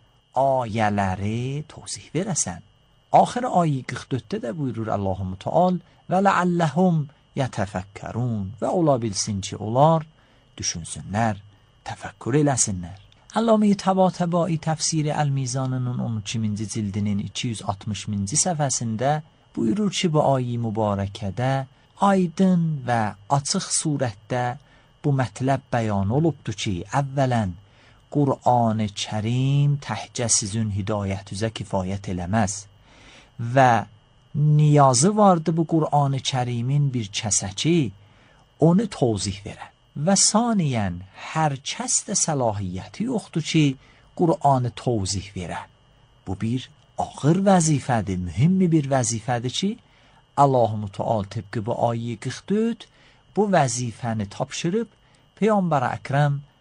ayələri tövzih verəsən. Axır ayə 44-də də buyurur Allah-u Mütəal və ləalləhum yətəfəkkərun və ola bilsin ki onlar düşünsünlər, təfəkkür eləsinlər. Əlləmi Təbatəbai təfsir Əl-Mizanının 12-ci cildinin 260-cı səhifəsində buyurur ki bu ayə mübarəkədə aydın və açıq surətdə bu mətləb bəyan olubdur ki, əvvələn Qur'an-ı Kərim təhcə sizin hidayətünüzə kifayət eləməz və niyazı vardı bu Qur'an-ı Kərimin bir kəsə ki, onu tövzih verə. Və saniyən, hər kəs də səlahiyyəti yoxdur ki, Qur'anı tövzih verə. Bu bir ağır vəzifədir, mühüm bir vəzifədir ki, Allah-u Mütəal tıpkı bu ayə 44 bu vəzifəni tapşırıb Peyğəmbər Əkrəm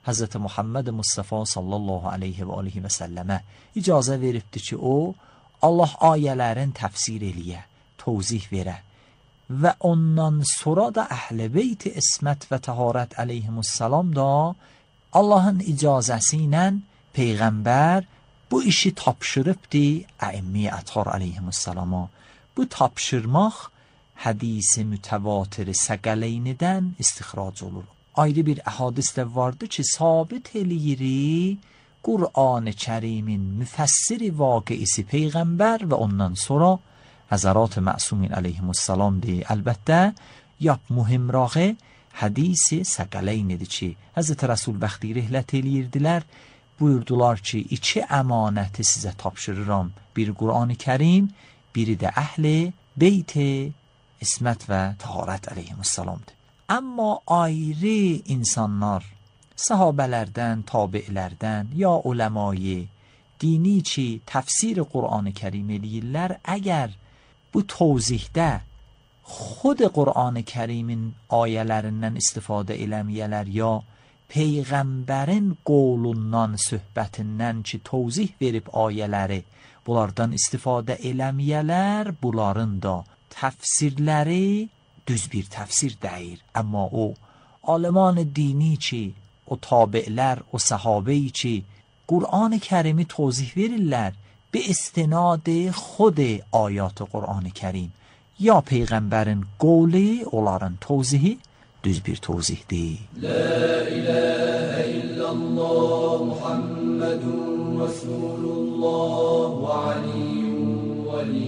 Hazreti Muhammed Mustafa sallallahu aleyhi ve aleyhi ve selleme icazə veribdi ki, o Allah ayələrin təfsir eləyə, tövzih verə və ondan sonra da Əhl-i Beyt-i İsmət və Təharət əleyhimussalam da Allahın icazəsi ilə Peyğəmbər bu işi tapşırıbdı Əimmi Ətər əleyhimussalama. Bu tapşırmaq hədisi mütəvatir Səqəleynidən istixrac olur. Ayrı bir əhadis də vardı ki, sabit eləyiri Qur'an-ı Kərimin müfəssiri vaqiisi Peyğəmbər və ondan sonra Həzərat-ı Məsumin əleyhimussalamdır. Əlbəttə, yap mühimrağı hədisi Səqəleynidir ki, Həzrət Rəsul bəxti rihlət eləyirdilər, buyurdular ki, 2 əmanəti sizə tapşırıram. Biri Qur'an-ı Kərim, biri də Əhl-i Beyt-i İsmət və Təharət əleyhimussalamdır. Amma ayrı insanlar, sahabələrdən, tabi'lərdən ya uləmayı dini ki, təfsir Qur'an-ı Kərim eləyirlər, əgər bu tövzihdə xud Qur'an-ı Kərimin ayələrindən istifadə eləməyələr ya Peyğəmbərin qolundan, söhbətindən ki, tövzih verib ayələri bunlardan istifadə eləməyələr, bunların da təfsirləri düz bir təfsir deyir. Amma o aləman dini ki, o tabi'lər, o səhabəyi ki, Qur'an-ı Kərimi tövzih verirlər به استناد خود آیات قرآن کریم یا پیغمبرین قولی اولارن توضیحی düz bir tevzihdir. La ilahe illallah Muhammedun Resulullah ve aliyyun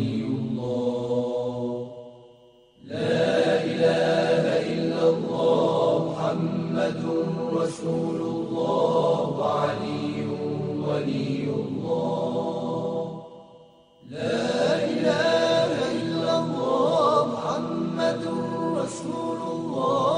veliyullah. La ilahe illallah Muhammedun Resulullah ve aliyyun veliyullah. La ilahe illallah Muhammedun Resulullah.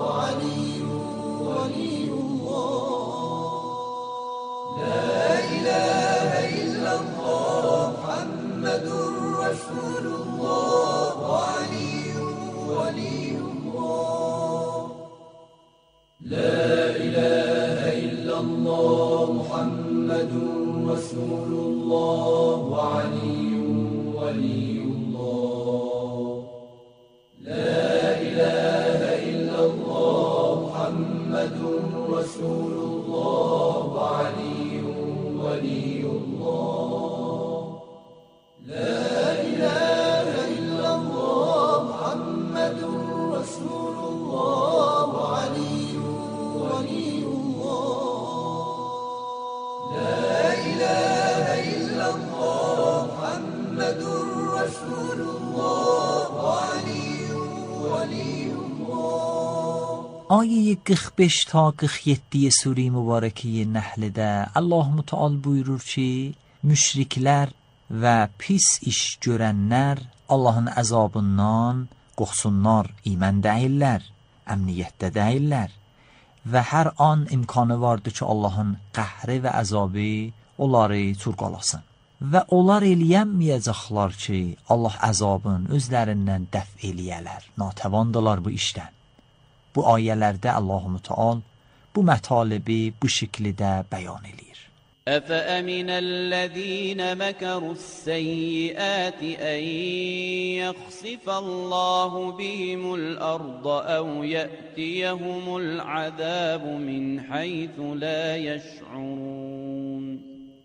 آیه 45 تا 47 سوره mübarəki Nəhlidə Allah Müteal buyurur ki, müşriklər və pis iş görənlər Allahın əzabından qorxsunlar, iman deyirlər, əmniyyətdə deyirlər və hər an imkanı vardır ki, Allahın qəhri və əzabı onları çurqalasın. Və onlar eləyənməyəcəklər ki, Allah əzabın özlərindən dəf eləyələr, natəvandılar bu işdən. Bu ayələrdə Allah-u Müteal bu mətalibi bu şəkildə bəyan eləyir. أفأمن الذين مكروا السيئات أن يخسف الله بهم الأرض أو يأتيهم العذاب من حيث لا يشعرون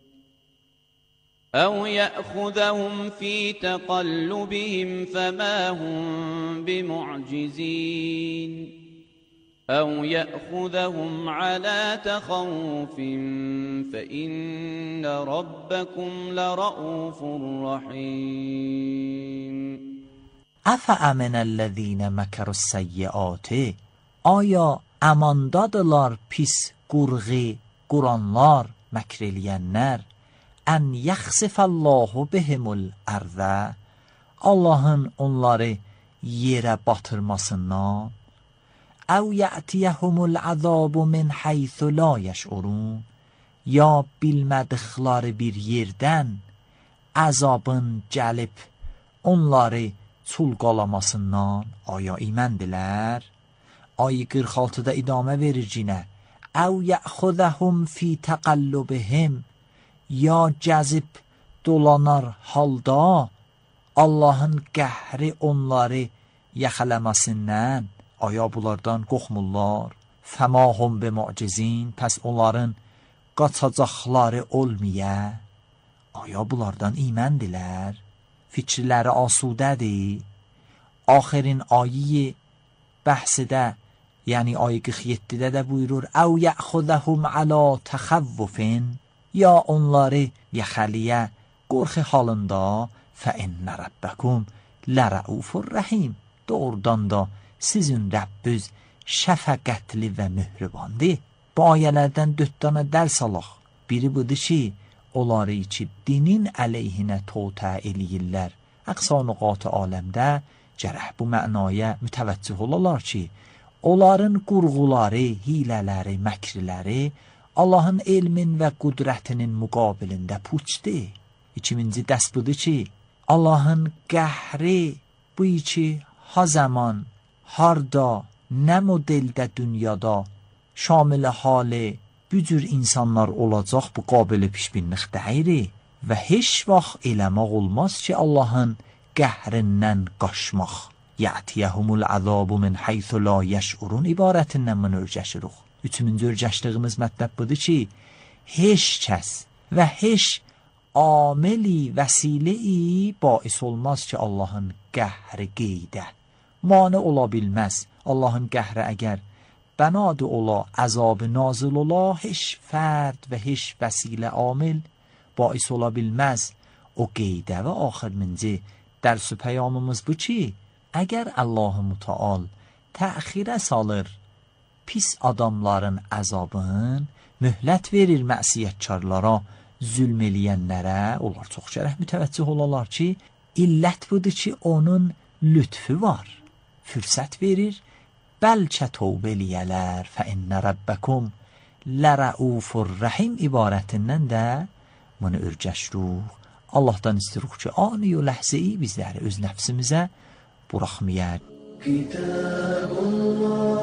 أو يأخذهم في تقلبهم فما هم بمعجزين أو يأخذهم على تخوف فإن ربكم لرؤوف رحيم أفأمن الذين مكروا السيئات آیا amandadırlar pis qurğu quranlar məkr eləyənlər ən yəxsifəllahu behimul ərdə Allahın onları yerə batırmasından أو يأتيهم العذاب من حيث لا يشعرون یا bilmədikləri bir yerdən əzabın gəlib onları çulqalamasından aya imandilər. Ayı 46-da idamə verir cinə او یأخذهم فی تقلبهم، ya gəzib dolanar halda Allahın qəhri onları yaxalamasından, aya bunlardan qorxmurlar. Fəmahum bi mu'cizin, pəs onların qaçacaqları olmaya. Aya bunlardan iməndilər, fikirləri asudədir. Axirin ayi bəhsidə, yəni ayı 47-də də buyurur: "Əv yəxudəhum alə təxəvvufin", ya onları yaxaliyə qorxu halında, فَإِنَّ رَبَّكُمْ لَرَؤُوفٌ رَحِيمٌ. Doğrudan da sizin Rəbbiniz şəfəqətli və möhrəbandır. Bu ayələrdən 4 dənə dərs alaq. Biri budur ki, onları ki dinin əleyhinə totə eləyirlər. Əqsa nüqat-ı aləmdə gərək bu mənaya mütəvəccüh olarlar ki, onların qurğuları, hilələri, məkrləri Allahın elmin və qudrətinin müqabilində puçdur. İkinci dərs budur ki, Allahın qəhri bu ki, ha zaman, harda, nə modeldə dünyada şamil halı bu cür insanlar olacaq, bu qabili pişbinlik deyir və heç vaxt eləmək olmaz ki, Allahın qəhrindən qaçmaq. Yətiyəhumul əzabu min haythu la yəş'urun ibarətindən mən örgəşirik. Üçüncü örgəşdiyimiz mətləb budur ki, heç kəs və heç ameli, vəsilə-i bais olmaz ki, Allahın qəhri qeydə mane ola bilməz. Allahın qəhri əgər bənadı ola, əzabı nazil ola, heç fərd və heç vəsilə amil bais ola bilməz o qeydə. Və axırıncı dərs-i peyamımız bu ki, əgər Allah-u Müteal təxirə salır pis adamların əzabın, möhlət verir məsiyətkarlara, zülm eləyənlərə, onlar çox gərək mütəvəccüh olarlar ki, illət budur ki, onun lütfü var, fürsət verir, bəlkə tövbə eləyələr. فَإِنَّ رَبَّكُمْ لَرَؤُوفٌ رَحِيمٌ ibarətindən də bunu örgəşdirik. Allahdan istirik ki, ani o ləhzəyi bizləri öz nəfsimizə buraxmayaq. Kitabullah,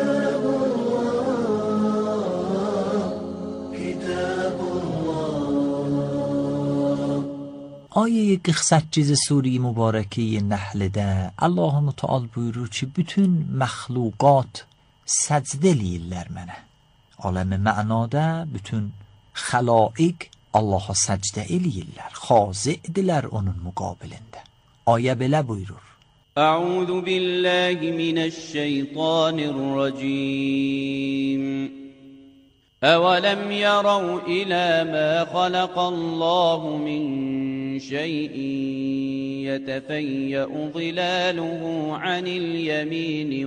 آیه 48 سوره مبارکه نحل'də Allah-u Müteal buyurur ki, bütün məxluqat səcdə eləyirlər mənə. Aləmi mənada bütün xəlaiq Allaha səcdə eləyirlər, xazi'dirlər onun müqabilində. Ayə belə buyurur: Əuzu billahi minəşşeytanirracim. أولم يروا إلى ما خلق الله من شيء يتفيأ ظلاله عن اليمين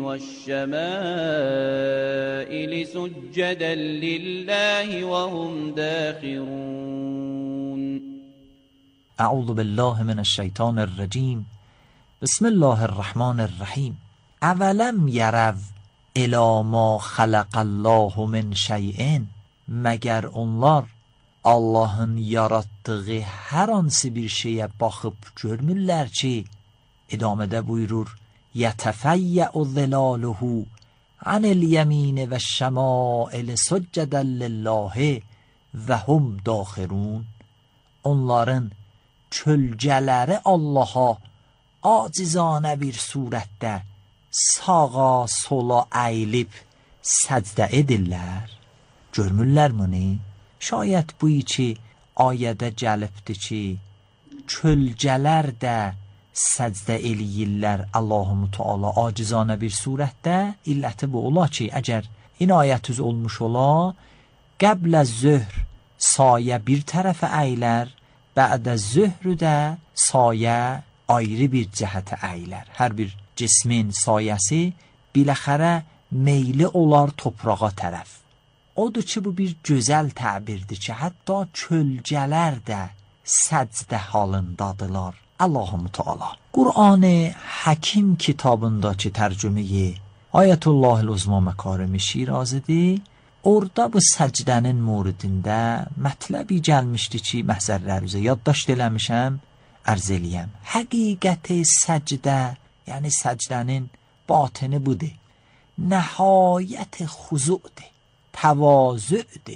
والشمائل سجدا لله وهم داخرون. أعوذ بالله من الشيطان الرجيم. بسم الله الرحمن الرحيم. أولم يروا الا ما خلق الله من şeyin, məgər onlar Allahın yaratdığı hər hansı bir şeyə baxıb görmürlər ki, idamədə buyurur, yətəfəyyəu zilaluhu anil yemini və şəmaili succədən lillahi və hum daxirun. Onların kölgələri Allaha acizanə bir surətdə sağa sola əyilib səcdə edirlər. Görmürlər bunu? Şayət bu ki ayədə gəlibdir ki, kölgələr də səcdə eləyirlər Allah-u Müteala acizanə bir surətdə. İlləti bu ola ki, əgər inayətüz olmuş ola, qəblə zöhr sayə bir tərəfə əyilər, bə'də zöhrü də sayə ayrı bir cəhətə əyilər. Hər bir cismin sayəsi biləxərə meyli olar toprağa tərəf. Odur ki, bu bir gözəl təbirdir ki, hətta kölgələr də səcdə halındadılar. Allah-u Müteala Qur'an-ı Həkim kitabındakı tərcümeyi Ayətullah-ül Uzma Məkarimi Şirazidir. Orada bu səcdənin muridində mətləbi gəlmişdi ki, məhzərlərimizə yaddaşt eləmişəm, ərz eləyəm. Həqiqəti səcdə, yəni səcdənin batini budur. Nəhayət xuzuqdir. təvazüdür,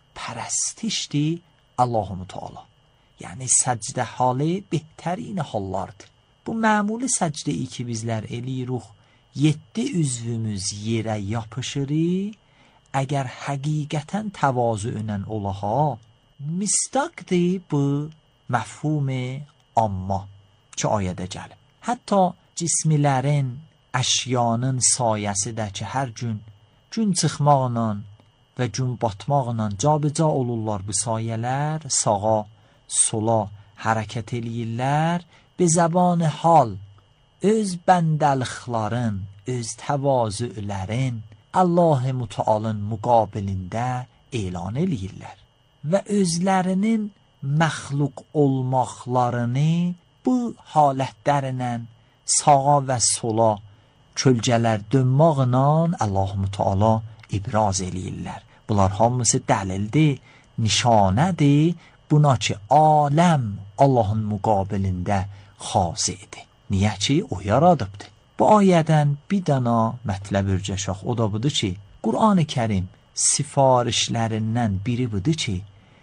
pərəstişdir Allah-u Teala. Yəni səcdə halı behterین hallardır. Bu məmuli səcdə-i ki bizlər eləyirik, 7 üzvümüz yerə yapışırıq. Əgər həqiqətən təvazüylə olaha, mistaqdır bu məfhum amma ki ayədə gəlib. Hətta cismilərin, əşyanın sayəsi də ki hər gün çıxmaqla və gün batmaqla cabica olurlar bu sayələr, sağa, sola hərəkət eləyirlər. Be zəban hal öz bəndəliklərin, öz təvazülərin Allah-u Teala'nın müqabilində elan eləyirlər və özlərinin məxluq olmaqlarını bu halətlərlə sağa və sola kölgələr dönmaqla Allah-u Teala ibraz eləyirlər. Bunlar hamısı dəlildir, nişanədir buna ki aləm Allahın müqabilində xasidir. Niyə ki o yaradıbdır. Bu ayədən bir dana mətləb ürcəşaq, o da budur ki, Qur'an-ı Kərim sifarişlərindən biri budur ki,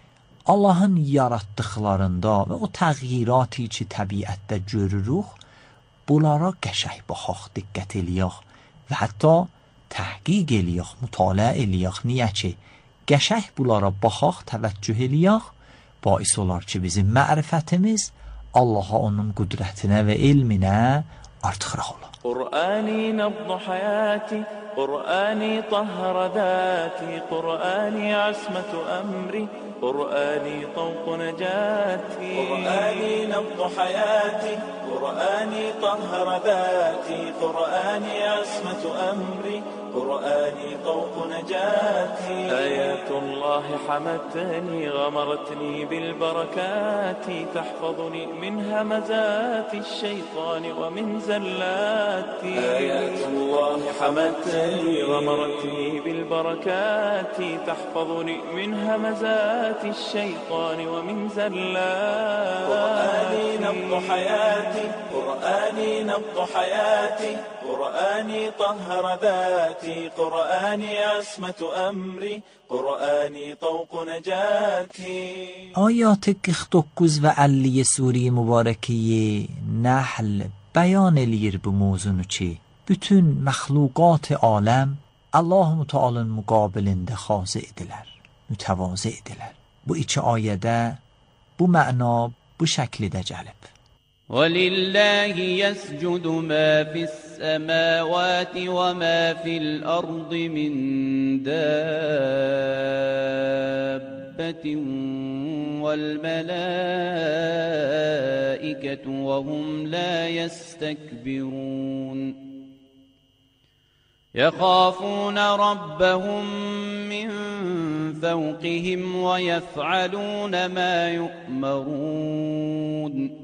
Allahın yaratdıqlarında və o təğyiratı ki təbiətdə görürük, bunlara qəşəng baxaq, diqqət eləyək və hətta təhqiq eləyək, mütaliə eləyək. Niyə ki, qəşəng bunlara baxaq, təvəccüh eləyək, bais olar ki, bizim mərifətimiz Allaha, onun qüdrətinə və elminə artıqraq olar. قرآني نبض حياتي قرآني طهر ذاتي قرآني عصمة أمري قرآني طوق نجاتي قرآني نبض حياتي قرآني طهر ذاتي قرآني عصمة أمري قرآني طوق نجاتي آيات الله حمتني غمرتني بالبركات تحفظني من همزات الشيطان ومن زلاتي آيات الله حمتني غمرتني بالبركات تحفظني من همزات الشيطان ومن زلاتي قرآني نبض حياتي قرآني نبض حياتي قرآني طهر ذاتي قرآني عصمة أمري قرآني طوق نجاتي. آیات 49 و 50 سوره mübarekeyi Nahl beyan eləyir bu mövzunu ki, bütün məxluqat aləm Allah-u Teala'nın müqabilində xazı edilər, mütəvazı edilər. Bu iki ayədə bu məna bu şəkildə gəlib. وَلِلَّهِ يَسْجُدُ مَا فِي السَّمَاوَاتِ وَمَا فِي الْأَرْضِ مِنْ دَابَّةٍ وَالْمَلَائِكَةُ وَهُمْ لَا يَسْتَكْبِرُونَ يَخَافُونَ رَبَّهُمْ مِنْ فَوْقِهِمْ وَيَفْعَلُونَ مَا يُؤْمَرُونَ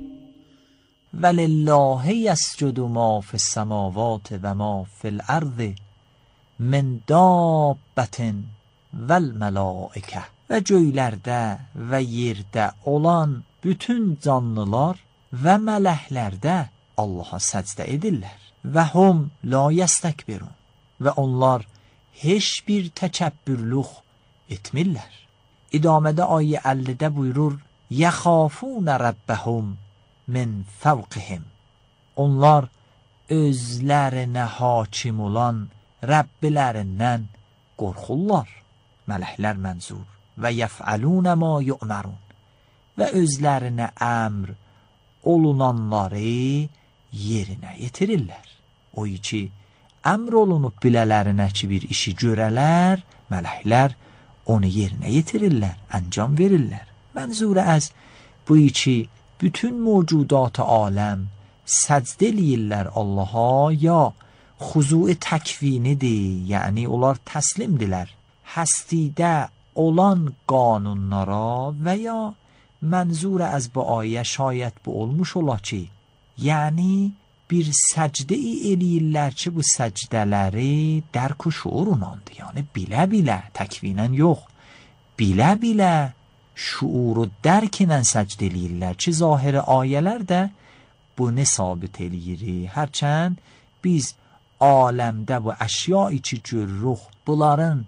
ولله يسجد ما في السماوات و ما في الارض من دابة والملائکه və göylərdə və yerdə olan bütün canlılar və mələklərdə Allaha səcdə edirlər. Və hum la yəstəkbirun və onlar heç bir təkəbbürlük etmirlər. İdamədə ayə 50-də buyurur: yəxafun rəbbəhum min fəvqihim. Onlar özlərinə hakim olan Rəbbilərindən qorxurlar. Mələklər mənzur. Və yəf'alun ma yu'marun. Və özlərinə əmr olunanları yerinə yetirirlər. O ki, əmr olunub bilələrinə ki bir işi görələr, mələklər onu yerinə yetirirlər, əncam verirlər. Mənzurə az bu ki, bütün mövcudat aləm səcdə eləyirlər Allaha, ya xuzu təkvinidir, yəni onlar təslimdirlər həstidə olan qanunlara və ya mənzurə az bu ayə şayət bu olmuş ola ki, yəni bir səcdə eləyirlər ki, bu səcdələri dərk و şuurunandır, yəni bilə-bilə, təkvinən yox, bilə-bilə şuuru dərkinən səcdə eləyirlər ki, zahiri ayələr də bunu sabit eləyir. Hərçənd biz aləmdə bu əşyai ki görürük, bunların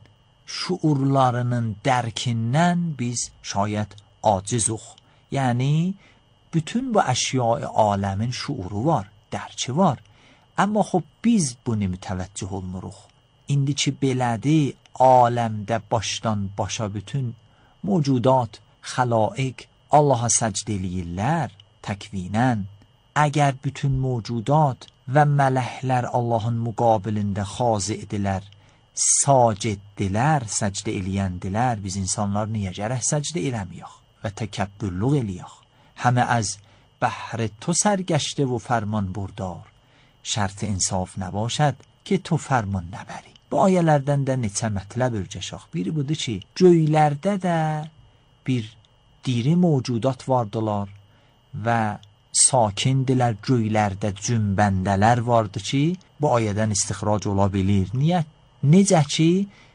şuurlarının dərkindən biz şayət acizuq. Yəni bütün bu əşya-i aləmin şuuru var, dərki var. Amma xub biz bunu mütəvəccüh olmuruq. İndi ki belədir, aləmdə başdan başa bütün mövcudat, xəlaiq Allaha səcd eləyirlər təkvinən. Əgər bütün mövcudat və mələklər Allahın müqabilində xazi'dilər, saciddilər, səcdə eləyəndilər, biz insanlar niyə gərək səcdə eləməyək və təkəbbürlük eləyək? Həmə az بحر تو سرگشته و فرمان بردار şərt insaf nəbaşəd ki tu fərman nəbəri. Bu ayələrdən də neçə mətləb örcəşək. Biri budur ki, göylərdə də bir diri mövcudat vardılar və sakindilər, göylərdə cümbəndələr vardı ki, bu ayədən istixrac ola bilir. Niyə? Necə ki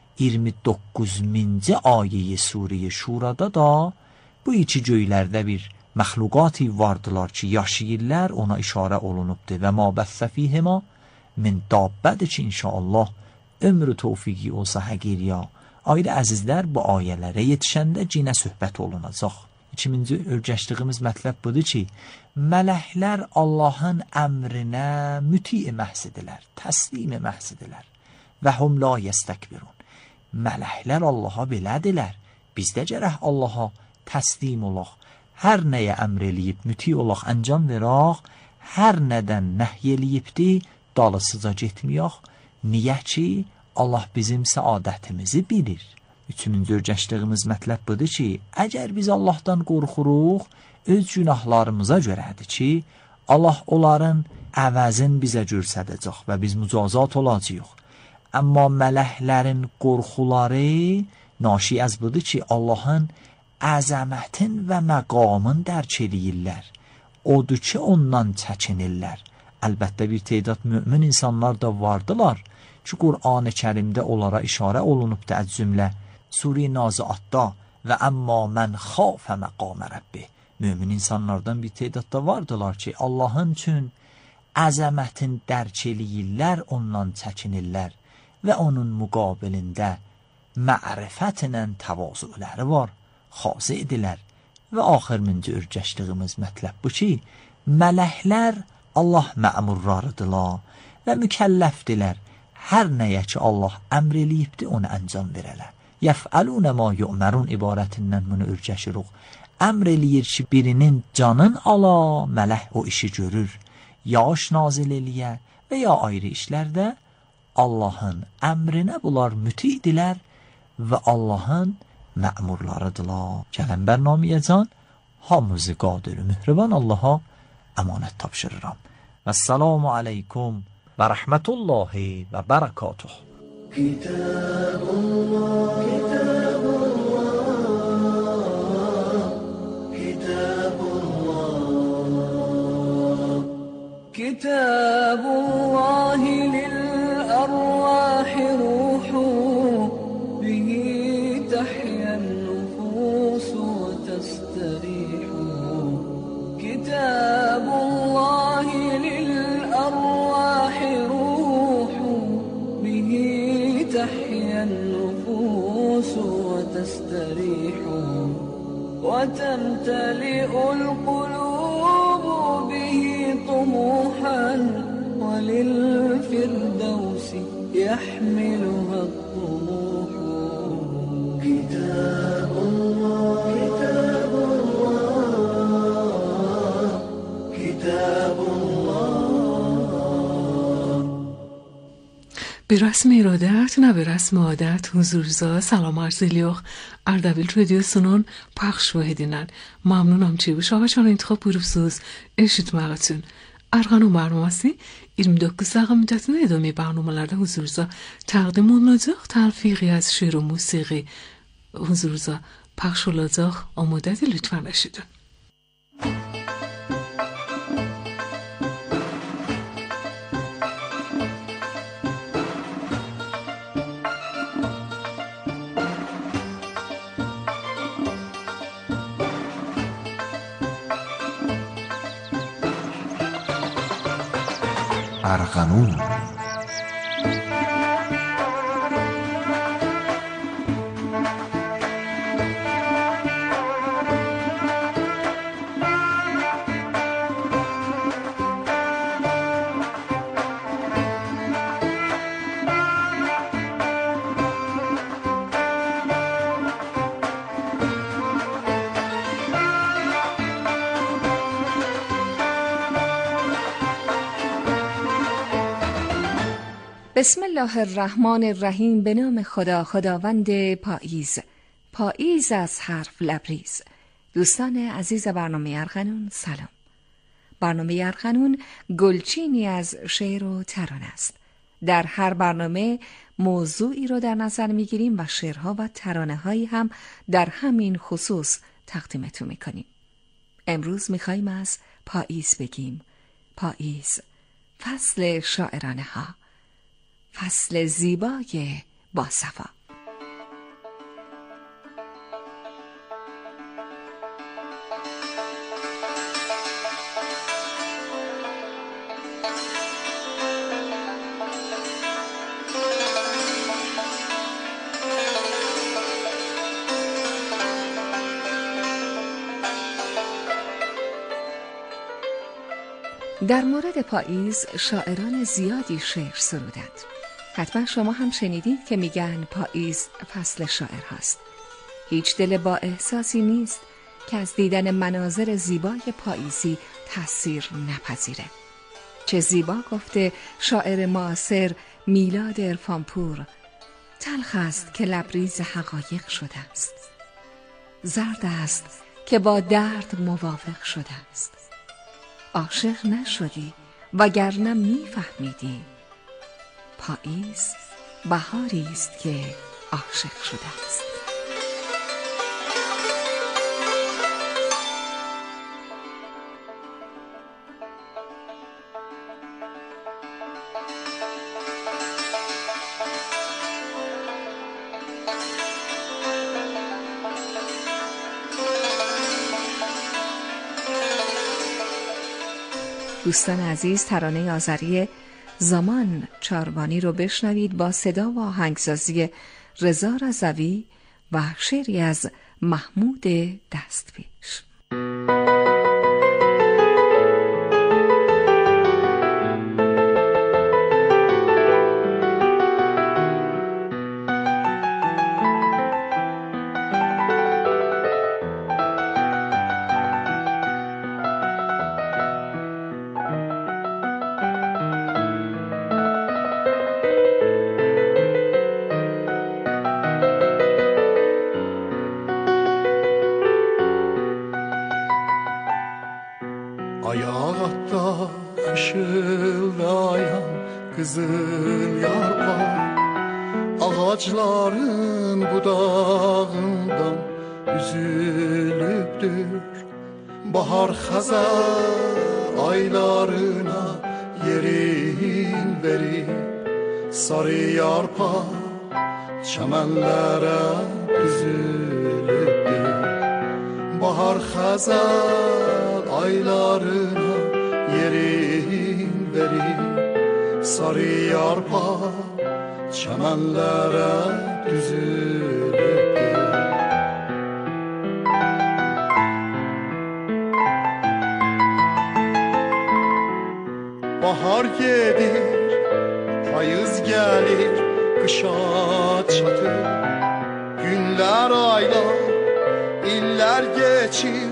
29-ci ayə Surə Şurada da bu iki göylərdə bir məxluqati vardılar ki, yaşayırlar, ona işarə olunubdur və ma bəssə fihima min dabbədir ki, inşallah ömrü tövfiqi olsa həqiriya. Ayrı əzizlər, bu ayələrə yetişəndə cinə söhbət olunacaq. İkinci örgəşdiyimiz mətləb budur ki, mələklər Allahın əmrinə müti məhsidirlər, təslim məhsidirlər və hum la yestəkbirun. Mələklər Allaha belədirlər, biz də gərək Allaha təslim olaq. Hər nəyə əmr eləyib, müti olaq, əncam veraq, hər nədən nəhy eləyibdi, dalısıca getməyək. Niyə ki, Allah bizim səadətimizi bilir. Üçüncü örgəşdiyimiz mətləb budur ki, əgər biz Allahdan qorxuruq, öz günahlarımıza görədir ki, Allah onların əvəzin bizə görsədəcək və biz mücazat olacaq. Amma mələklərin qorxuları naşi az budur ki, Allahın əzəmətin və məqamın dərk eləyirlər. Odur ki, ondan çəkinirlər. Əlbəttə bir tədad mümin insanlar da vardılar ki, Qur'an-ı Kərimdə onlara işarə olunubdur az cümlə Surə Naziatda və əmmə mən xafə məqamə Rəbbi. Mümin insanlardan bir tədad da vardılar ki, Allahın üçün əzəmətin dərk eləyirlər, ondan çəkinirlər və onun müqabilində mərifətlə təvazuları var. Xazı edilər. Və axırıncı örgəşdiyimiz mətləb bu ki, mələklər Allah məmurlarıdırlar və mükəlləfdirlər. Hər nəyə ki Allah əmr eləyibdir, onu əncam verələr. Yəf'əlunə ma yu'mərun ibarətindən bunu örgəşirik. Əmr eləyir ki, birinin canın ala, mələk o işi görür. Yağış nazil eləyə və ya ayrı işlərdə Allahın əmrinə bunlar mütidirlər və Allahın mə'murlarıdırlar. Gələn bərnaməyə hamımızı qadir mühriban Allaha əmanət tapşırıram. Vəssalamu aleykum və rəhmətullahi və bərəkatuh. Kitabullah, Kitabullah, Kitabullah, Kitabullahi lil arwahi ruhu bihi تحيا النفوس وتستريح كتاب الله للأرواح روح به تحيا النفوس وتستريح وتمتلئ القلوب به طموحا وللفردوس يحملها الطموح كتاب الله كتاب الله كتاب الله. به رسم ارادت نه به رسم عادت huzurza سلام arz ediyor. Ardabil Radyosu'nun paylaş edinen memnunum ki bu şahane intihab buyurupsuz eşitmağiçin. Arğanın barnaması 29 dakika müddetinde edame barnamalarda huzurza təqdim olunacaq. Təlfiqi az şiir و موسیقی huzurza paylaş olacaq. Amadədir, lütfen eşidin. ارغنون بسم الله الرحمن الرحیم. به نام خدا، خداوند پاییز. پاییز از حرف لبریز. دوستان عزیز برنامه ارغنون سلام. برنامه ارغنون گلچینی از شعر و ترانه است. در هر برنامه موضوعی رو در نظر میگیریم و شعرها و ترانه هایی هم در همین خصوص تقدیمتون میکنیم. امروز میخواییم از پاییز بگیم. پاییز، فصل شاعرانه ها، فصل زیبای باصفا. در مورد پاییز شاعران زیادی شعر سرودند. حتما شما هم شنیدید که میگن پاییز فصل شاعر هست. هیچ دل با احساسی نیست که از دیدن مناظر زیبای پاییزی تأثیر نپذیره. چه زیبا گفته شاعر معاصر میلاد عرفانپور: تلخ است که لبریز حقایق شده است، زرد است که با درد موافق شده است. عاشق نشدی وگرنه میفهمیدی، پاییز بهاری است که عاشق شده است. دوستان عزیز، ترانه آذری زمان چاروانی رو بشنوید با صدا و آهنگسازی رضا رضوی و شعری از محمود دستپیش. Ayakta kışıldayan kızıl yarpaq, ağacların budağından üzülübdür. Bahar xəzər aylarına yerin verib, sarı yarpaq çəmənlərə düzülübdür. Bahar xəzər aylarına yerin verib, sarı yarpaq çəmənlərə düzülübdür. Bahar gedir, payız gəlir, qışa çatır. Günlər, aylar, illər geçir,